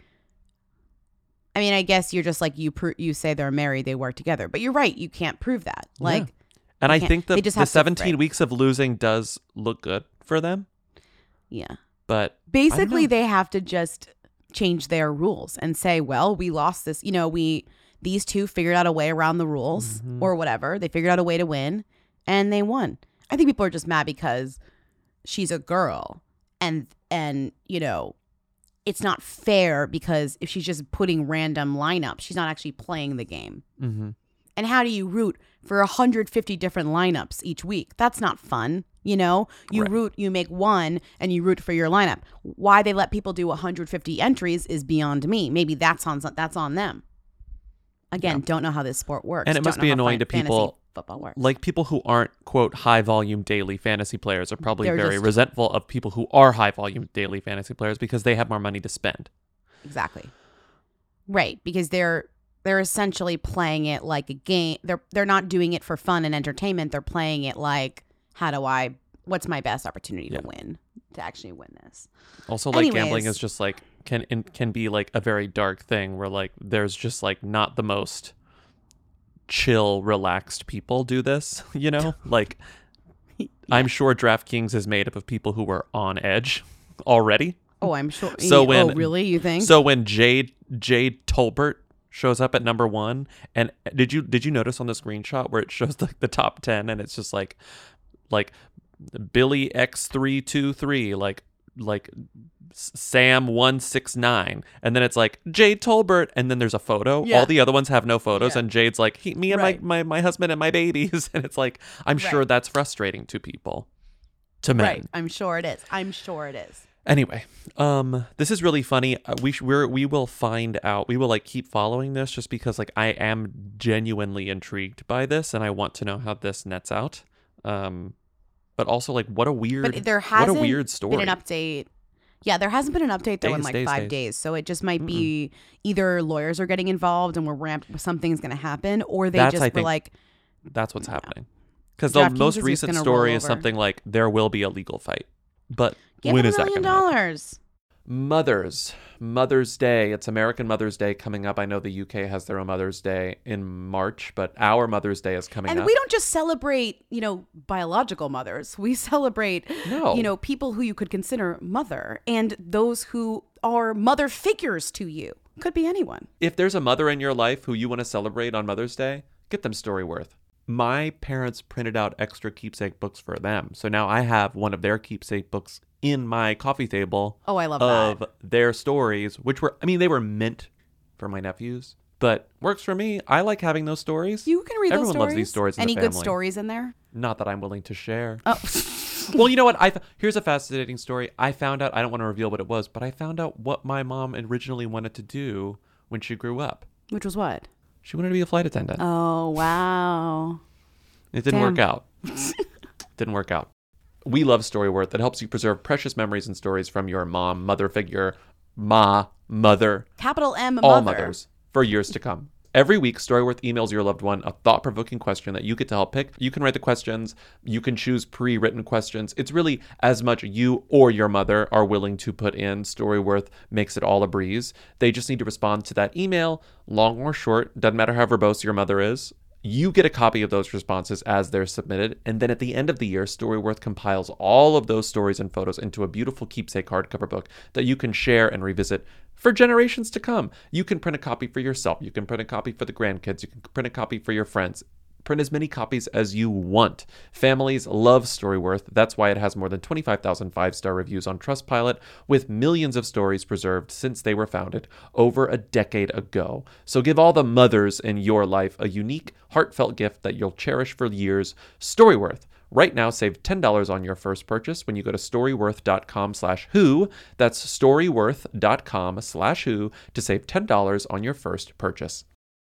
I mean, I guess you're just like you. Pro- you say they're married, they work together, but you're right. You can't prove that. Like, Yeah. And you I can't- think they the, just the have to- seventeen right. weeks of losing does look good for them, Yeah. but Basically, they have to just change their rules and say, well, we lost this. You know, we these two figured out a way around the rules Mhm. or whatever. They figured out a way to win, and they won. I think people are just mad because she's a girl, and and you know, it's not fair because if she's just putting random lineups, she's not actually playing the game. Mm-hmm. And how do you root for one hundred fifty different lineups each week? That's not fun. You know, you Right. root, you make one and you root for your lineup. Why they let people do one hundred fifty entries is beyond me. Maybe that's on that's on them. Again, Yeah. don't know how this sport works. And it Don't must know be how annoying fan- to people, fantasy football works. like people who aren't, quote, high volume daily fantasy players are probably They're very just- resentful of people who are high volume daily fantasy players because they have more money to spend. Exactly. Right, because they're they're essentially playing it like a game. They're they're not doing it for fun and entertainment. They're playing it like, how do I what's my best opportunity Yeah. to win, to actually win this. Also, like gambling Anyways. is just like can in, can be like a very dark thing where like there's just like not the most chill, relaxed people do this, you know? Like, yeah. I'm sure DraftKings is made up of people who were on edge already. Oh, I'm sure. So when, oh, really? You think? So when Jade Jade Tolbert shows up at number one, and did you did you notice on the screenshot where it shows like the top ten, and it's just like like Billy X three two three, like like Sam one six nine, and then it's like Jade Tolbert, and then there's a photo. Yeah. All the other ones have no photos, Yeah. and Jade's like he, me and Right. my, my my husband and my babies, and it's like I'm Right. sure that's frustrating to people, to men. Right. I'm sure it is. I'm sure it is. Anyway, um, this is really funny. Uh, we sh- we're, we will find out. We will like keep following this just because like I am genuinely intrigued by this, and I want to know how this nets out. Um, but also like what a weird, But there what hasn't a weird story. been an update. Yeah, there hasn't been an update though in Days, like days, five days. days. So it just might be either lawyers are getting involved and we're ramped, something's going to happen, or they That's, just I were think, like, That's what's happening. Because the DraftKings most is just recent gonna story roll is over. something like there will be a legal fight, but give when him is a that million going to happen? dollars. Mothers, Mother's Day. It's American Mother's Day coming up. I know the U K has their own Mother's Day in March, but our Mother's Day is coming And up. we don't just celebrate, you know, biological mothers. We celebrate, No. you know, people who you could consider mother and those who are mother figures to you. Could be anyone. If there's a mother in your life who you want to celebrate on Mother's Day, get them Storyworth. My parents printed out extra keepsake books for them. So now I have one of their keepsake books in my coffee table. Oh, I love of that. their stories, which were, I mean, they were meant for my nephews, but works for me. I like having those stories. You can read Everyone those stories. loves these stories in Any the good family. stories in there? Not that I'm willing to share. Oh. Well, you know what? I here's a fascinating story. I found out, I don't want to reveal what it was, but I found out what my mom originally wanted to do when she grew up. Which was what? She wanted to be a flight attendant. Oh, wow. It didn't Damn. work out. Didn't work out. We love Storyworth. It helps you preserve precious memories and stories from your mom, mother figure, ma, mother, Capital M all mother. mothers for years to come. Every week, Storyworth emails your loved one a thought-provoking question that you get to help pick. You can write the questions. You can choose pre-written questions. It's really as much you or your mother are willing to put in. Storyworth makes it all a breeze. They just need to respond to that email, long or short. Doesn't matter how verbose your mother is. You get a copy of those responses as they're submitted, and then at the end of the year, Storyworth compiles all of those stories and photos into a beautiful keepsake hardcover book that you can share and revisit for generations to come. You can print a copy for yourself. You can print a copy for the grandkids. You can print a copy for your friends. Print as many copies as you want. Families love Storyworth. That's why it has more than twenty-five thousand five-star reviews on Trustpilot, with millions of stories preserved since they were founded over a decade ago. So give all the mothers in your life a unique, heartfelt gift that you'll cherish for years. Storyworth. Right now, save ten dollars on your first purchase when you go to storyworth.com slash who. That's storyworth.com slash who to save ten dollars on your first purchase.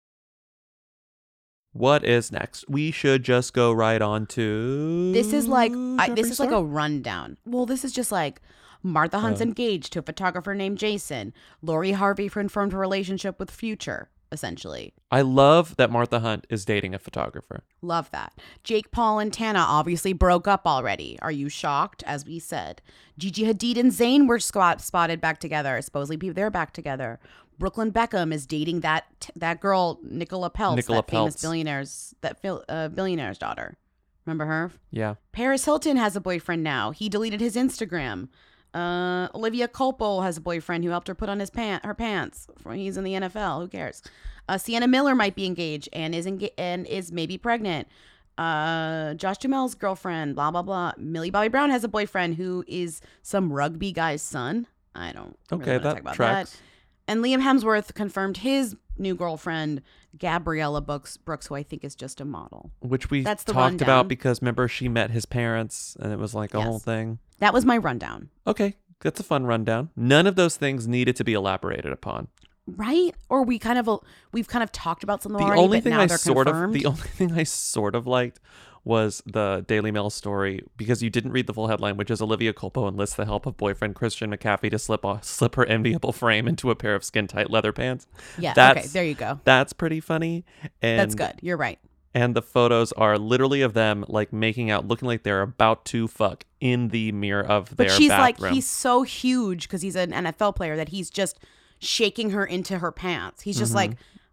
What is next? We should just go right on to... This is like I, this Jeffree is like Star? a rundown. Well, this is just like Martha Hunt's Uh. engaged to a photographer named Jason. Lori Harvey confirmed her relationship with Future, essentially. I love that Martha Hunt is dating a photographer. Love that. Jake Paul and Tana obviously broke up already. Are you shocked? As we said. Gigi Hadid and Zayn were squat spotted back together. Supposedly people they're back together. Brooklyn Beckham is dating that that girl Nicola Peltz, Nicola that famous Peltz. billionaire's that fil- uh, billionaire's daughter. Remember her? Yeah. Paris Hilton has a boyfriend now. He deleted his Instagram. Uh, Olivia Culpo has a boyfriend who helped her put on his pant her pants. He's in the N F L. Who cares? Uh, Sienna Miller might be engaged and is enga- and is maybe pregnant. Uh, Josh Duhamel's girlfriend. Blah blah blah. Millie Bobby Brown has a boyfriend who is some rugby guy's son. I don't. Really Okay, wanna that talk about tracks. that. And Liam Hemsworth confirmed his new girlfriend, Gabriella Brooks, Brooks, who I think is just a model. Which we That's the talked rundown. about because remember she met his parents and it was like a Yes. whole thing. That was my rundown. Okay, that's a fun rundown. None of those things needed to be elaborated upon. Right? Or we kind of we've kind of talked about something The already, only but thing now I they're sort confirmed. of the only thing I sort of liked was the Daily Mail story because you didn't read the full headline, which is Olivia Culpo enlists the help of boyfriend Christian McCaffrey to slip off, slip her enviable frame into a pair of skin tight leather pants. Yeah, that's, okay, there you go. That's pretty funny. And That's good. You're right. And the photos are literally of them like making out, looking like they're about to fuck in the mirror of their But she's bathroom. like, he's so huge because he's an N F L player that he's just shaking her into her pants. He's just Mhm. like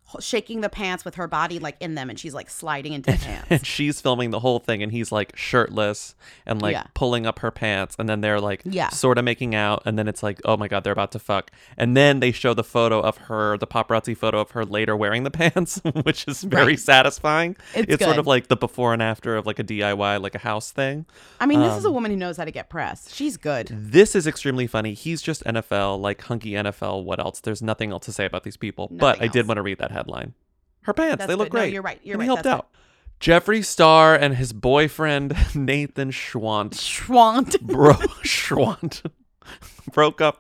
shaking the pants with her body like in them, and she's like sliding into the pants. And she's filming the whole thing, and he's like shirtless and like Yeah. pulling up her pants, and then they're like Yeah. sort of making out, and then it's like, oh my god, they're about to fuck, and then they show the photo of her, the paparazzi photo of her later wearing the pants, which is very Right. satisfying. It's sort good. of like the before and after of like a D I Y, like a house thing. I mean, this is a Um, woman who knows how to get press. She's good. This is extremely funny. He's just N F L, like hunky N F L. What else? There's nothing else to say about these people. but Nothing I did else. want to read that headline. Her pants, That's they look good. No, great. you're right. You're and right. He helped That's out. Jeffree Star and his boyfriend Nathan Schwant. Schwant. Bro, Schwant. broke up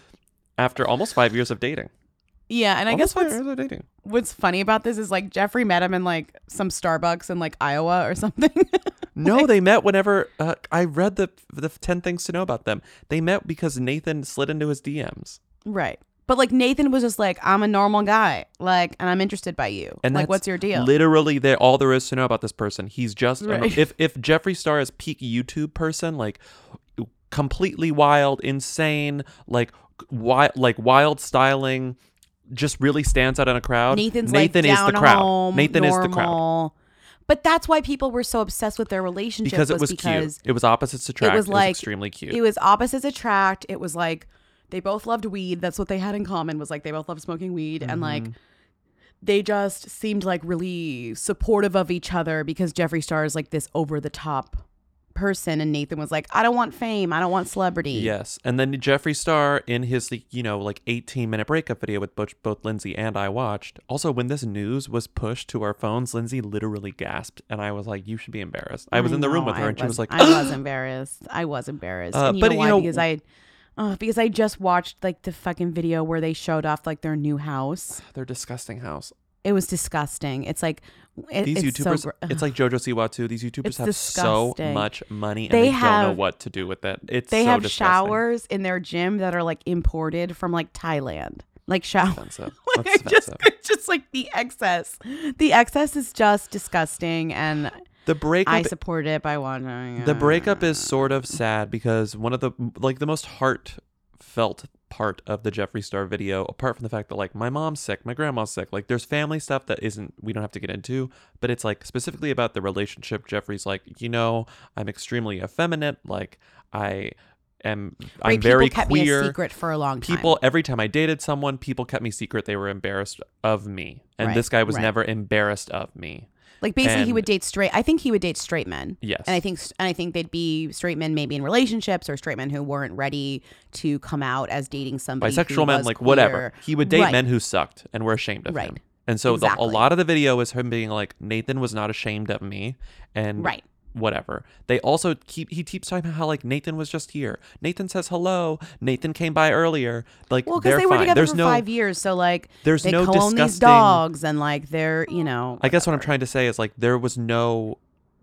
after almost five years of dating. Yeah, and I Almost guess five what's years of dating. what's funny about this is like Jeffree met him in like some Starbucks in like Iowa or something. No, they met whenever uh, I read the the ten things to know about them. They met because Nathan slid into his D Ms. Right. But like Nathan was just like, I'm a normal guy, like, and I'm interested by you. And like, that's what's your deal? Literally, there all there is to know about this person. He's just a- Right. if if Jeffree Star is peak YouTube person, like completely wild, insane, like wild, like wild styling, just really stands out in a crowd. Nathan's Nathan like is down the crowd. home, Nathan is the crowd normal. But that's why people were so obsessed with their relationship because it was because cute. It was opposites attract. It was like extremely cute. It was opposites attract. It was like they both loved weed. That's what they had in common. Was like they both loved smoking weed, and like Mhm. they just seemed like really supportive of each other because Jeffree Star is like this over the top person, and Nathan was like, I don't want fame. I don't want celebrity. Yes, and then Jeffree Star in his you know like eighteen minute breakup video with both, both Lindsay and I watched. Also, when this news was pushed to our phones, Lindsay literally gasped, and I was like, "You should be embarrassed." I was in the room know, with her, I and she was like, I was embarrassed. I was embarrassed. Uh, and you but, know you why? know- because I, uh, because I just watched like the fucking video where they showed off like their new house. "Their disgusting house." It was disgusting. It's like it, These it's YouTubers, so gr- it's like JoJo Siwa too. These YouTubers It's have so disgusting. much money, and They they, don't know have- what to do with it. It's they so have disgusting. showers in their gym that are like imported from like Thailand. Like shower. Expensive. Like, That's I just, expensive. it's just like the excess. The excess is just disgusting, and The breakup. I support it by watching. The breakup is sort of sad because one of the like the most heartfelt part of the Jeffree Star video, apart from the fact that like my mom's sick, my grandma's sick, like there's family stuff that isn't we don't have to get into, but it's like specifically about the relationship. Jeffree's like, you know, I'm extremely effeminate, like I am I'm Right, very people kept queer. me a secret for a long time. People every time I dated someone, people kept me secret. They were embarrassed of me, and Right, this guy was right. never embarrassed of me. Like basically, he And- would date straight. I think he would date straight men. Yes. and I think and I think they'd be straight men, maybe in relationships, or straight men who weren't ready to come out as dating somebody. who bisexual men, was like queer. whatever. He would date Right. men who sucked and were ashamed of Right. him. And so the, a Exactly. lot of the video is him being like, Nathan was not ashamed of me, and Right. whatever. They also keep he keeps talking about how like Nathan was just here. Nathan says hello. Nathan came by earlier. Like Well, they're because they were fine. together There's for no. five years, so like there's they no co-own these disgusting- dogs, and like they're you know. I guess what I'm trying to say is like there was no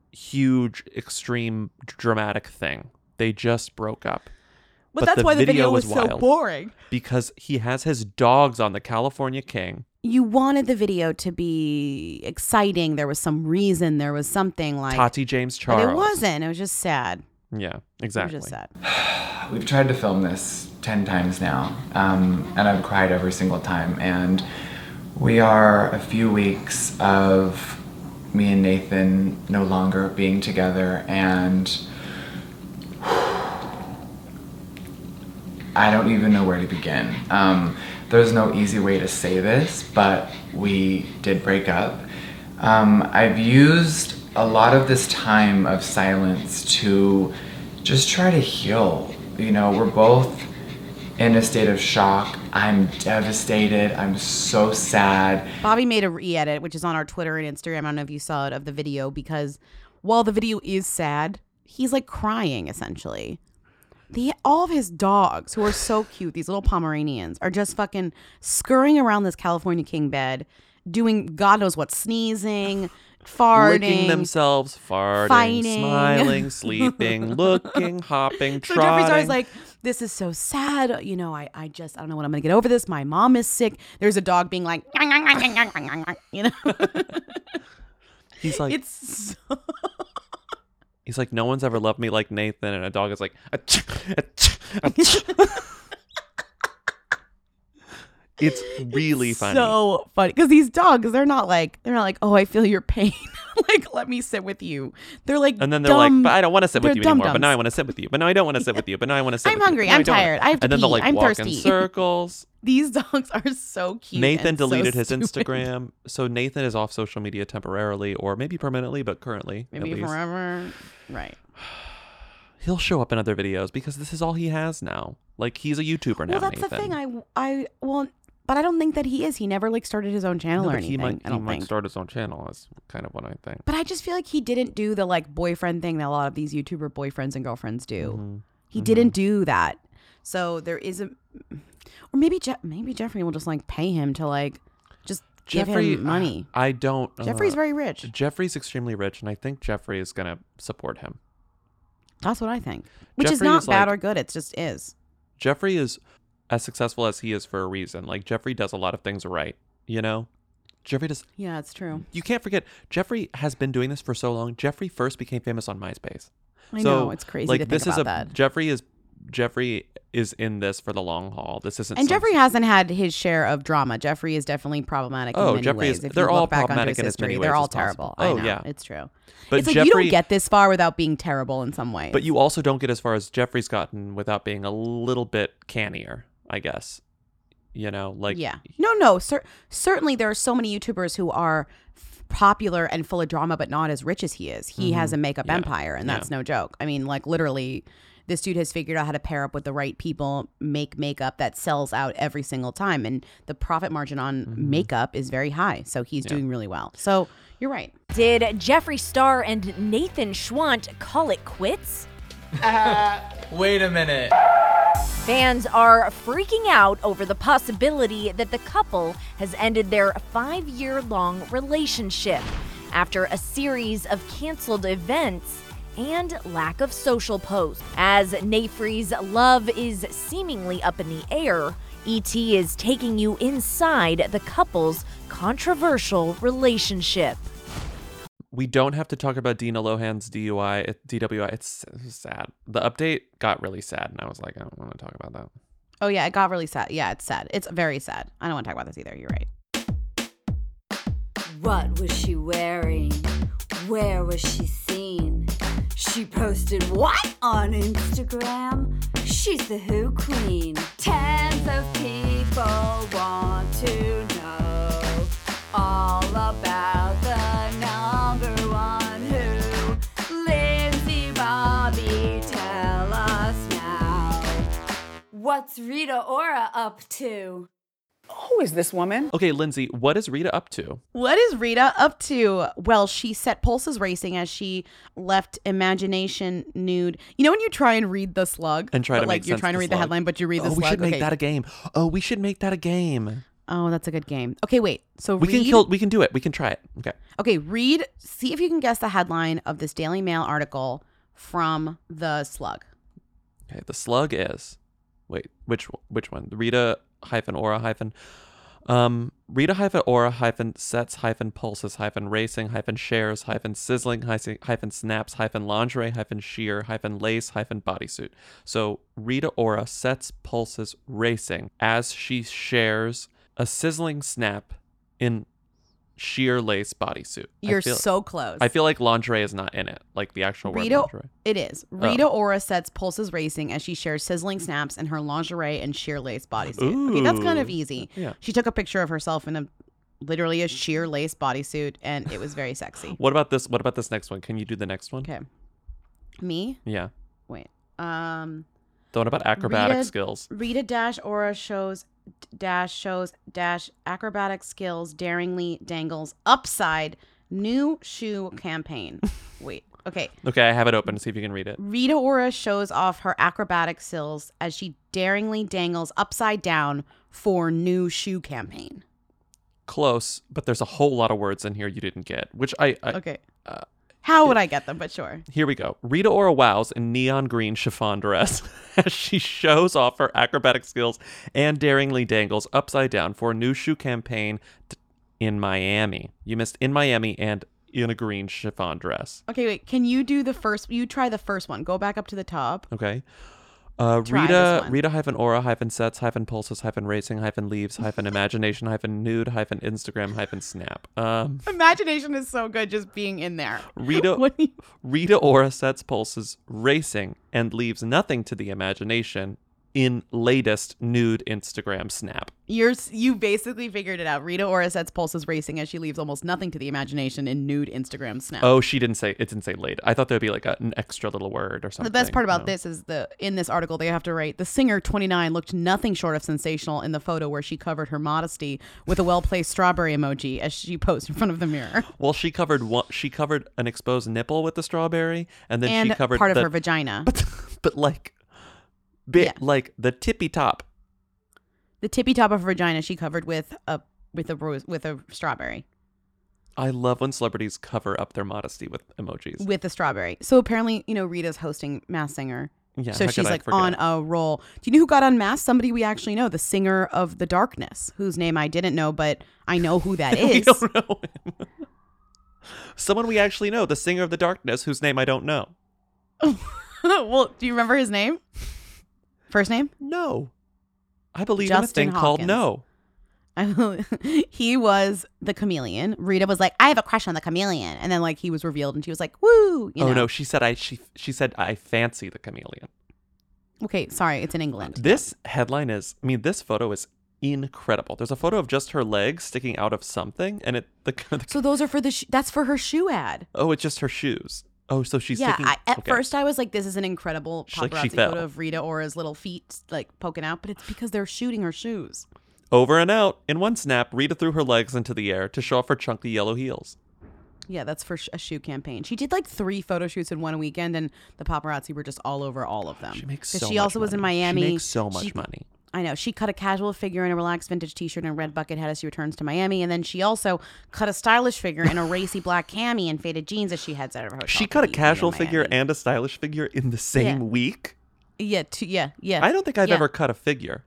huge, extreme, dramatic thing. They just broke up. But that's why the video was so wild boring. because he has his dogs on the California King. You wanted the video to be exciting. There was some reason. There was something like Tati James but Charles. it wasn't. It was just sad. Yeah, It exactly. was just sad. We've tried to film this ten times now, um, and I've cried every single time. And we are a few weeks of me and Nathan no longer being together, and I don't even know where to begin. Um, there's no easy way to say this, but we did break up. Um, I've used a lot of this time of silence to just try to heal. You know, we're both in a state of shock. I'm devastated. I'm so sad. Bobby made a re-edit, which is on our Twitter and Instagram. I don't know if you saw it, of the video, because while the video is sad, he's like crying essentially. The all of his dogs, who are so cute, these little Pomeranians, are just fucking scurrying around this California King bed, doing God knows what, sneezing, farting, Licking themselves, farting, fighting. smiling, sleeping, looking, hopping, So trotting. Jeffree Star's like, this is so sad. You know, I, I just, I don't know when I'm going to get over this. My mom is sick. There's a dog being like, you know? He's like, it's so... he's like, no one's ever loved me like Nathan, and a dog is like, "Ach, ach, ach." It's really funny. So funny because these dogs, they're not like they're not like, oh, I feel your pain. Like, let me sit with you. They're like, and then they're dumb, like, but I don't want to sit with you anymore. dum-dums. But now I want to sit with you. But now I don't want to sit with you. But now I want to sit I'm with hungry. you. But now I'm I don't wanna- tired. I have to And then pee. they'll like I'm walk thirsty. in circles. These dogs are so cute. Nathan and so deleted his stupid. Instagram. So Nathan is off social media temporarily, or maybe permanently, but currently. Maybe at least. forever. Right. He'll show up in other videos because this is all he has now. Like, he's a YouTuber now. Well, that's Nathan. the thing. I, I, well, but I don't think that he is. He never like started his own channel No, or but anything. he might, I he don't might think. start his own channel. That's kind of what I think. But I just feel like he didn't do the like boyfriend thing that a lot of these YouTuber boyfriends and girlfriends do. Mm-hmm. He didn't do that. So there is a, or maybe Je- maybe Jeffrey will just like pay him to like just Jeffrey, give him money. I don't. Jeffrey's uh, very rich. Jeffrey's extremely rich, and I think Jeffrey is gonna support him. That's what I think. Which is Jeffrey not is, bad like- or good. It just is. Jeffrey is as successful as he is for a reason. Like, Jeffrey does a lot of things right. You know, Jeffrey does. Yeah, it's true. You can't forget, Jeffrey has been doing this for so long. Jeffrey first became famous on MySpace. I so, know, it's crazy Like, to think this is about a that. Jeffrey is Jeffrey is in this for the long haul. This isn't. And some- Jeffrey hasn't had his share of drama. Jeffrey is definitely problematic. Oh, in many Jeffrey ways. is- If they're you all look back onto problematic his in as many history, ways they're all as possible. terrible. Oh, I know, yeah. it's true. But it's like you don't Jeffrey- get this far without being terrible in some ways. But you also don't get as far as Jeffrey's gotten without being a little bit cannier, I guess. You know, like yeah, no, no. Cer- certainly, there are so many YouTubers who are f- popular and full of drama, but not as rich as he is. He has a makeup Yeah. empire, and that's Yeah. no joke. I mean, like literally, this dude has figured out how to pair up with the right people, make makeup that sells out every single time, and the profit margin on makeup is very high. So he's doing really well. So you're right. Did Jeffree Star and Nathan Schwandt call it quits? Wait a minute. Fans are freaking out over the possibility that the couple has ended their five-year-long relationship after a series of canceled events and lack of social posts. As Nayfree's love is seemingly up in the air, E T is taking you inside the couple's controversial relationship. we don't have to talk about Dina Lohan's D U I, D W I. It's, it's sad. The update got really sad, and I was like, I don't want to talk about that. Oh yeah, it got really sad. Yeah, it's sad. It's very sad. I don't want to talk about this either. You're right. What was she wearing? Where was she seen? She posted what on Instagram? She's the Who Queen. Tens of people want to know all about the number one Who. Lindsay Bobby, tell us now. What's Rita Ora up to? Who is this woman? Okay, Lindsay, what is Rita up to? What is Rita up to? Well, she set pulses racing as she left Imagination nude. You know when you try and read the slug? And try but to like make you're sense trying to of read the the slug. headline, but you read the Oh, slug. we should make Okay. that a game. Oh, we should make that a game. Oh, that's a good game. Okay, wait. So We read, can kill. We can do it. We can try it. Okay. Okay, read. See if you can guess the headline of this Daily Mail article from the slug. Okay. The slug is. Wait. Which which one? Rita hyphen Ora hyphen. Um, Rita hyphen Ora hyphen sets hyphen pulses hyphen racing hyphen shares hyphen sizzling hyphen, hyphen snaps hyphen lingerie hyphen sheer hyphen lace hyphen bodysuit. So Rita Ora sets pulses racing as she shares a sizzling snap in sheer lace bodysuit. I You're feel- so close. I feel like lingerie is not in it, like the actual word Rita, lingerie. it is. Oh. Rita Ora sets pulses racing as she shares sizzling snaps in her lingerie and sheer lace bodysuit. Okay, that's kind of Ooh. easy. Yeah. She took a picture of herself in a literally a sheer lace bodysuit, and it was very sexy. What about this? What about this next one? Can you do the next one? Okay. Me? Yeah. Wait. Um. The one about acrobatic Rita, skills. Rita dash Ora shows dash shows dash acrobatic skills daringly dangles upside new shoe campaign. Wait. Okay. Okay, I have it open. See if you can read it. Rita Ora shows off her acrobatic skills as she daringly dangles upside down for new shoe campaign. Close, but there's a whole lot of words in here you didn't get, which I... I Okay. Uh, How would I get them? But sure. Here we go. Rita Ora wows in neon green chiffon dress as she shows off her acrobatic skills and daringly dangles upside down for a new shoe campaign t- in Miami. You missed in Miami and in a green chiffon dress. Okay, wait. Can you do the first? You try the first one. Go back up to the top. Okay. Uh, Try Rita, this one. Rita hyphen aura hyphen sets hyphen pulses hyphen racing hyphen leaves hyphen imagination hyphen nude hyphen Instagram hyphen snap. Um, Imagination is so good just being in there. Rita, What do you- Rita aura sets pulses racing and leaves nothing to the imagination in latest nude Instagram snap. You're s- you basically figured it out. Rita Ora sets pulses racing as she leaves almost nothing to the imagination in nude Instagram snap. Oh, she didn't say it. Didn't say late. I thought there'd be like a, an extra little word or something. The best part about No. this is the in this article they have to write the singer twenty-nine looked nothing short of sensational in the photo where she covered her modesty with a well-placed strawberry emoji as she posed in front of the mirror. Well, she covered one. She covered an exposed nipple with the strawberry, and then And she covered part of the- her vagina. But, but like, bit Yeah. like the tippy top. The tippy top of her vagina she covered with a with a rose with a strawberry. I love when celebrities cover up their modesty with emojis. With a strawberry. So apparently, you know, Rita's hosting Masked Singer. Yeah, So how she's could I like forget? on a roll. Do you know who got unmasked? Somebody we actually know, the singer of The Darkness, whose name I didn't know, but I know who that We is. don't know him. Someone we actually know, the singer of The Darkness, whose name I don't know. Well, do you remember his name? First name? No. I believe in a Justin thing called Hawkins. no. He was the chameleon. Rita was like, I have a crush on the chameleon. And then like he was revealed and she was like, woo. You oh know? no, she said I she she said I fancy the chameleon. Okay, sorry, it's in England. This headline is I mean, this photo is incredible. There's a photo of just her legs sticking out of something and it the, the So those are for the sh- that's for her shoe ad. oh, it's just her shoes. Oh, so she's yeah, sticking I, at okay. first I was like, this is an incredible She- like, she paparazzi fell. photo of Rita Ora's little feet like poking out, but it's because they're shooting her shoes. Over and out. In one snap, Rita threw her legs into the air to show off her chunky yellow heels. Yeah, that's for sh- a shoe campaign. She did like three photo shoots in one weekend, and the paparazzi were just all over all of them. She makes 'Cause so She much also was in money. She Miami. makes so much She- money. I know. She cut a casual figure in a relaxed vintage T-shirt and a red bucket hat as she returns to Miami, and then she also cut a stylish figure in a racy black cami and faded jeans as she heads out of her hotel. She to cut a the casual Miami. figure and a stylish figure in the same Yeah. week. Yeah, t- yeah, yeah. I don't think I've yeah. ever cut a figure.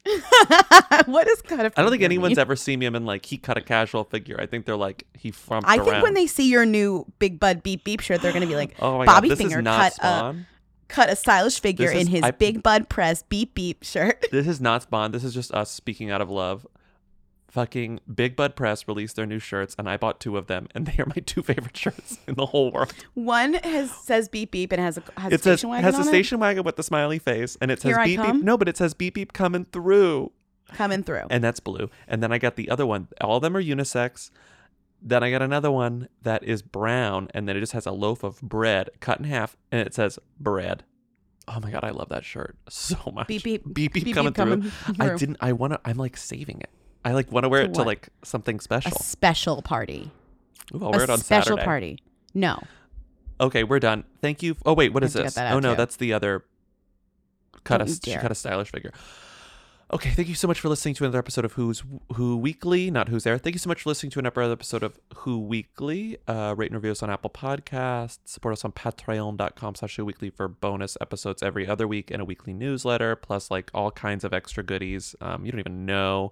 What is cut a figure? I don't think anyone's mean? ever seen him in like he cut a casual figure. I think they're like he frumped I around. think when they see your new Big Bud Beep Beep shirt, they're gonna be like, Oh my Bobby God, this is Finger not cut Spawn. a cut a stylish figure This in is- his I- Big Bud Press Beep Beep shirt. This is not Spawn. This is just us speaking out of love. Fucking Big Bud Press released their new shirts, and I bought two of them, and they are my two favorite shirts in the whole world. One has says Beep Beep and has a has a It says station wagon has a on station wagon with the smiley face, and it says Here I beep come? beep. No, but it says beep beep coming through. it coming through. And that's blue. And then I got the other one. All of them are unisex. Then I got another one that is brown, and then it just has a loaf of bread cut in half, and it says bread. Oh my God, I love that shirt so much. Beep, beep. beep, beep, Beep, coming, beep coming through. I through. didn't. I want to. I'm like saving it. I like want to wear To it to what? like something A special. special party. Ooh, I'll wear a it on special Saturday. party. No. Okay, we're done. Thank you. Oh wait, what I is have to this? get that Oh out, no, too. that's the other. Cut Don't a you she dare. cut a stylish figure. Okay, thank you so much for listening to another episode of Who's Who Weekly, not Who's There. Thank you so much for listening to another episode of Who Weekly. Uh, rate and review us on Apple Podcasts. Support us on patreon.com slash Who Weekly for bonus episodes every other week and a weekly newsletter, plus like all kinds of extra goodies. Um, you don't even know.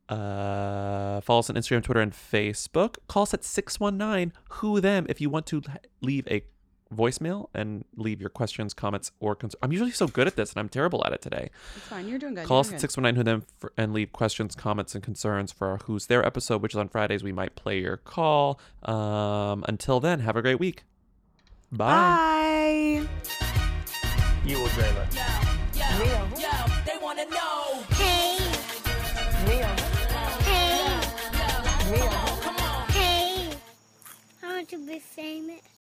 Uh, follow us on Instagram, Twitter, and Facebook. Call us at six one nine who them if you want to leave a voicemail and leave your questions, comments, or concerns. I'm usually so good at this, and I'm terrible at it today. It's fine. You're doing good. Call You're us doing at good. six one nine who them for, and leave questions, comments, and concerns for our Who's There episode, which is on Fridays. We might play your call. Um, until then, have a great week. Bye. Bye. You will dream it. Real. Yo, they wanna know. Hey, Real. hey, Real. Come on. hey. I want to be famous.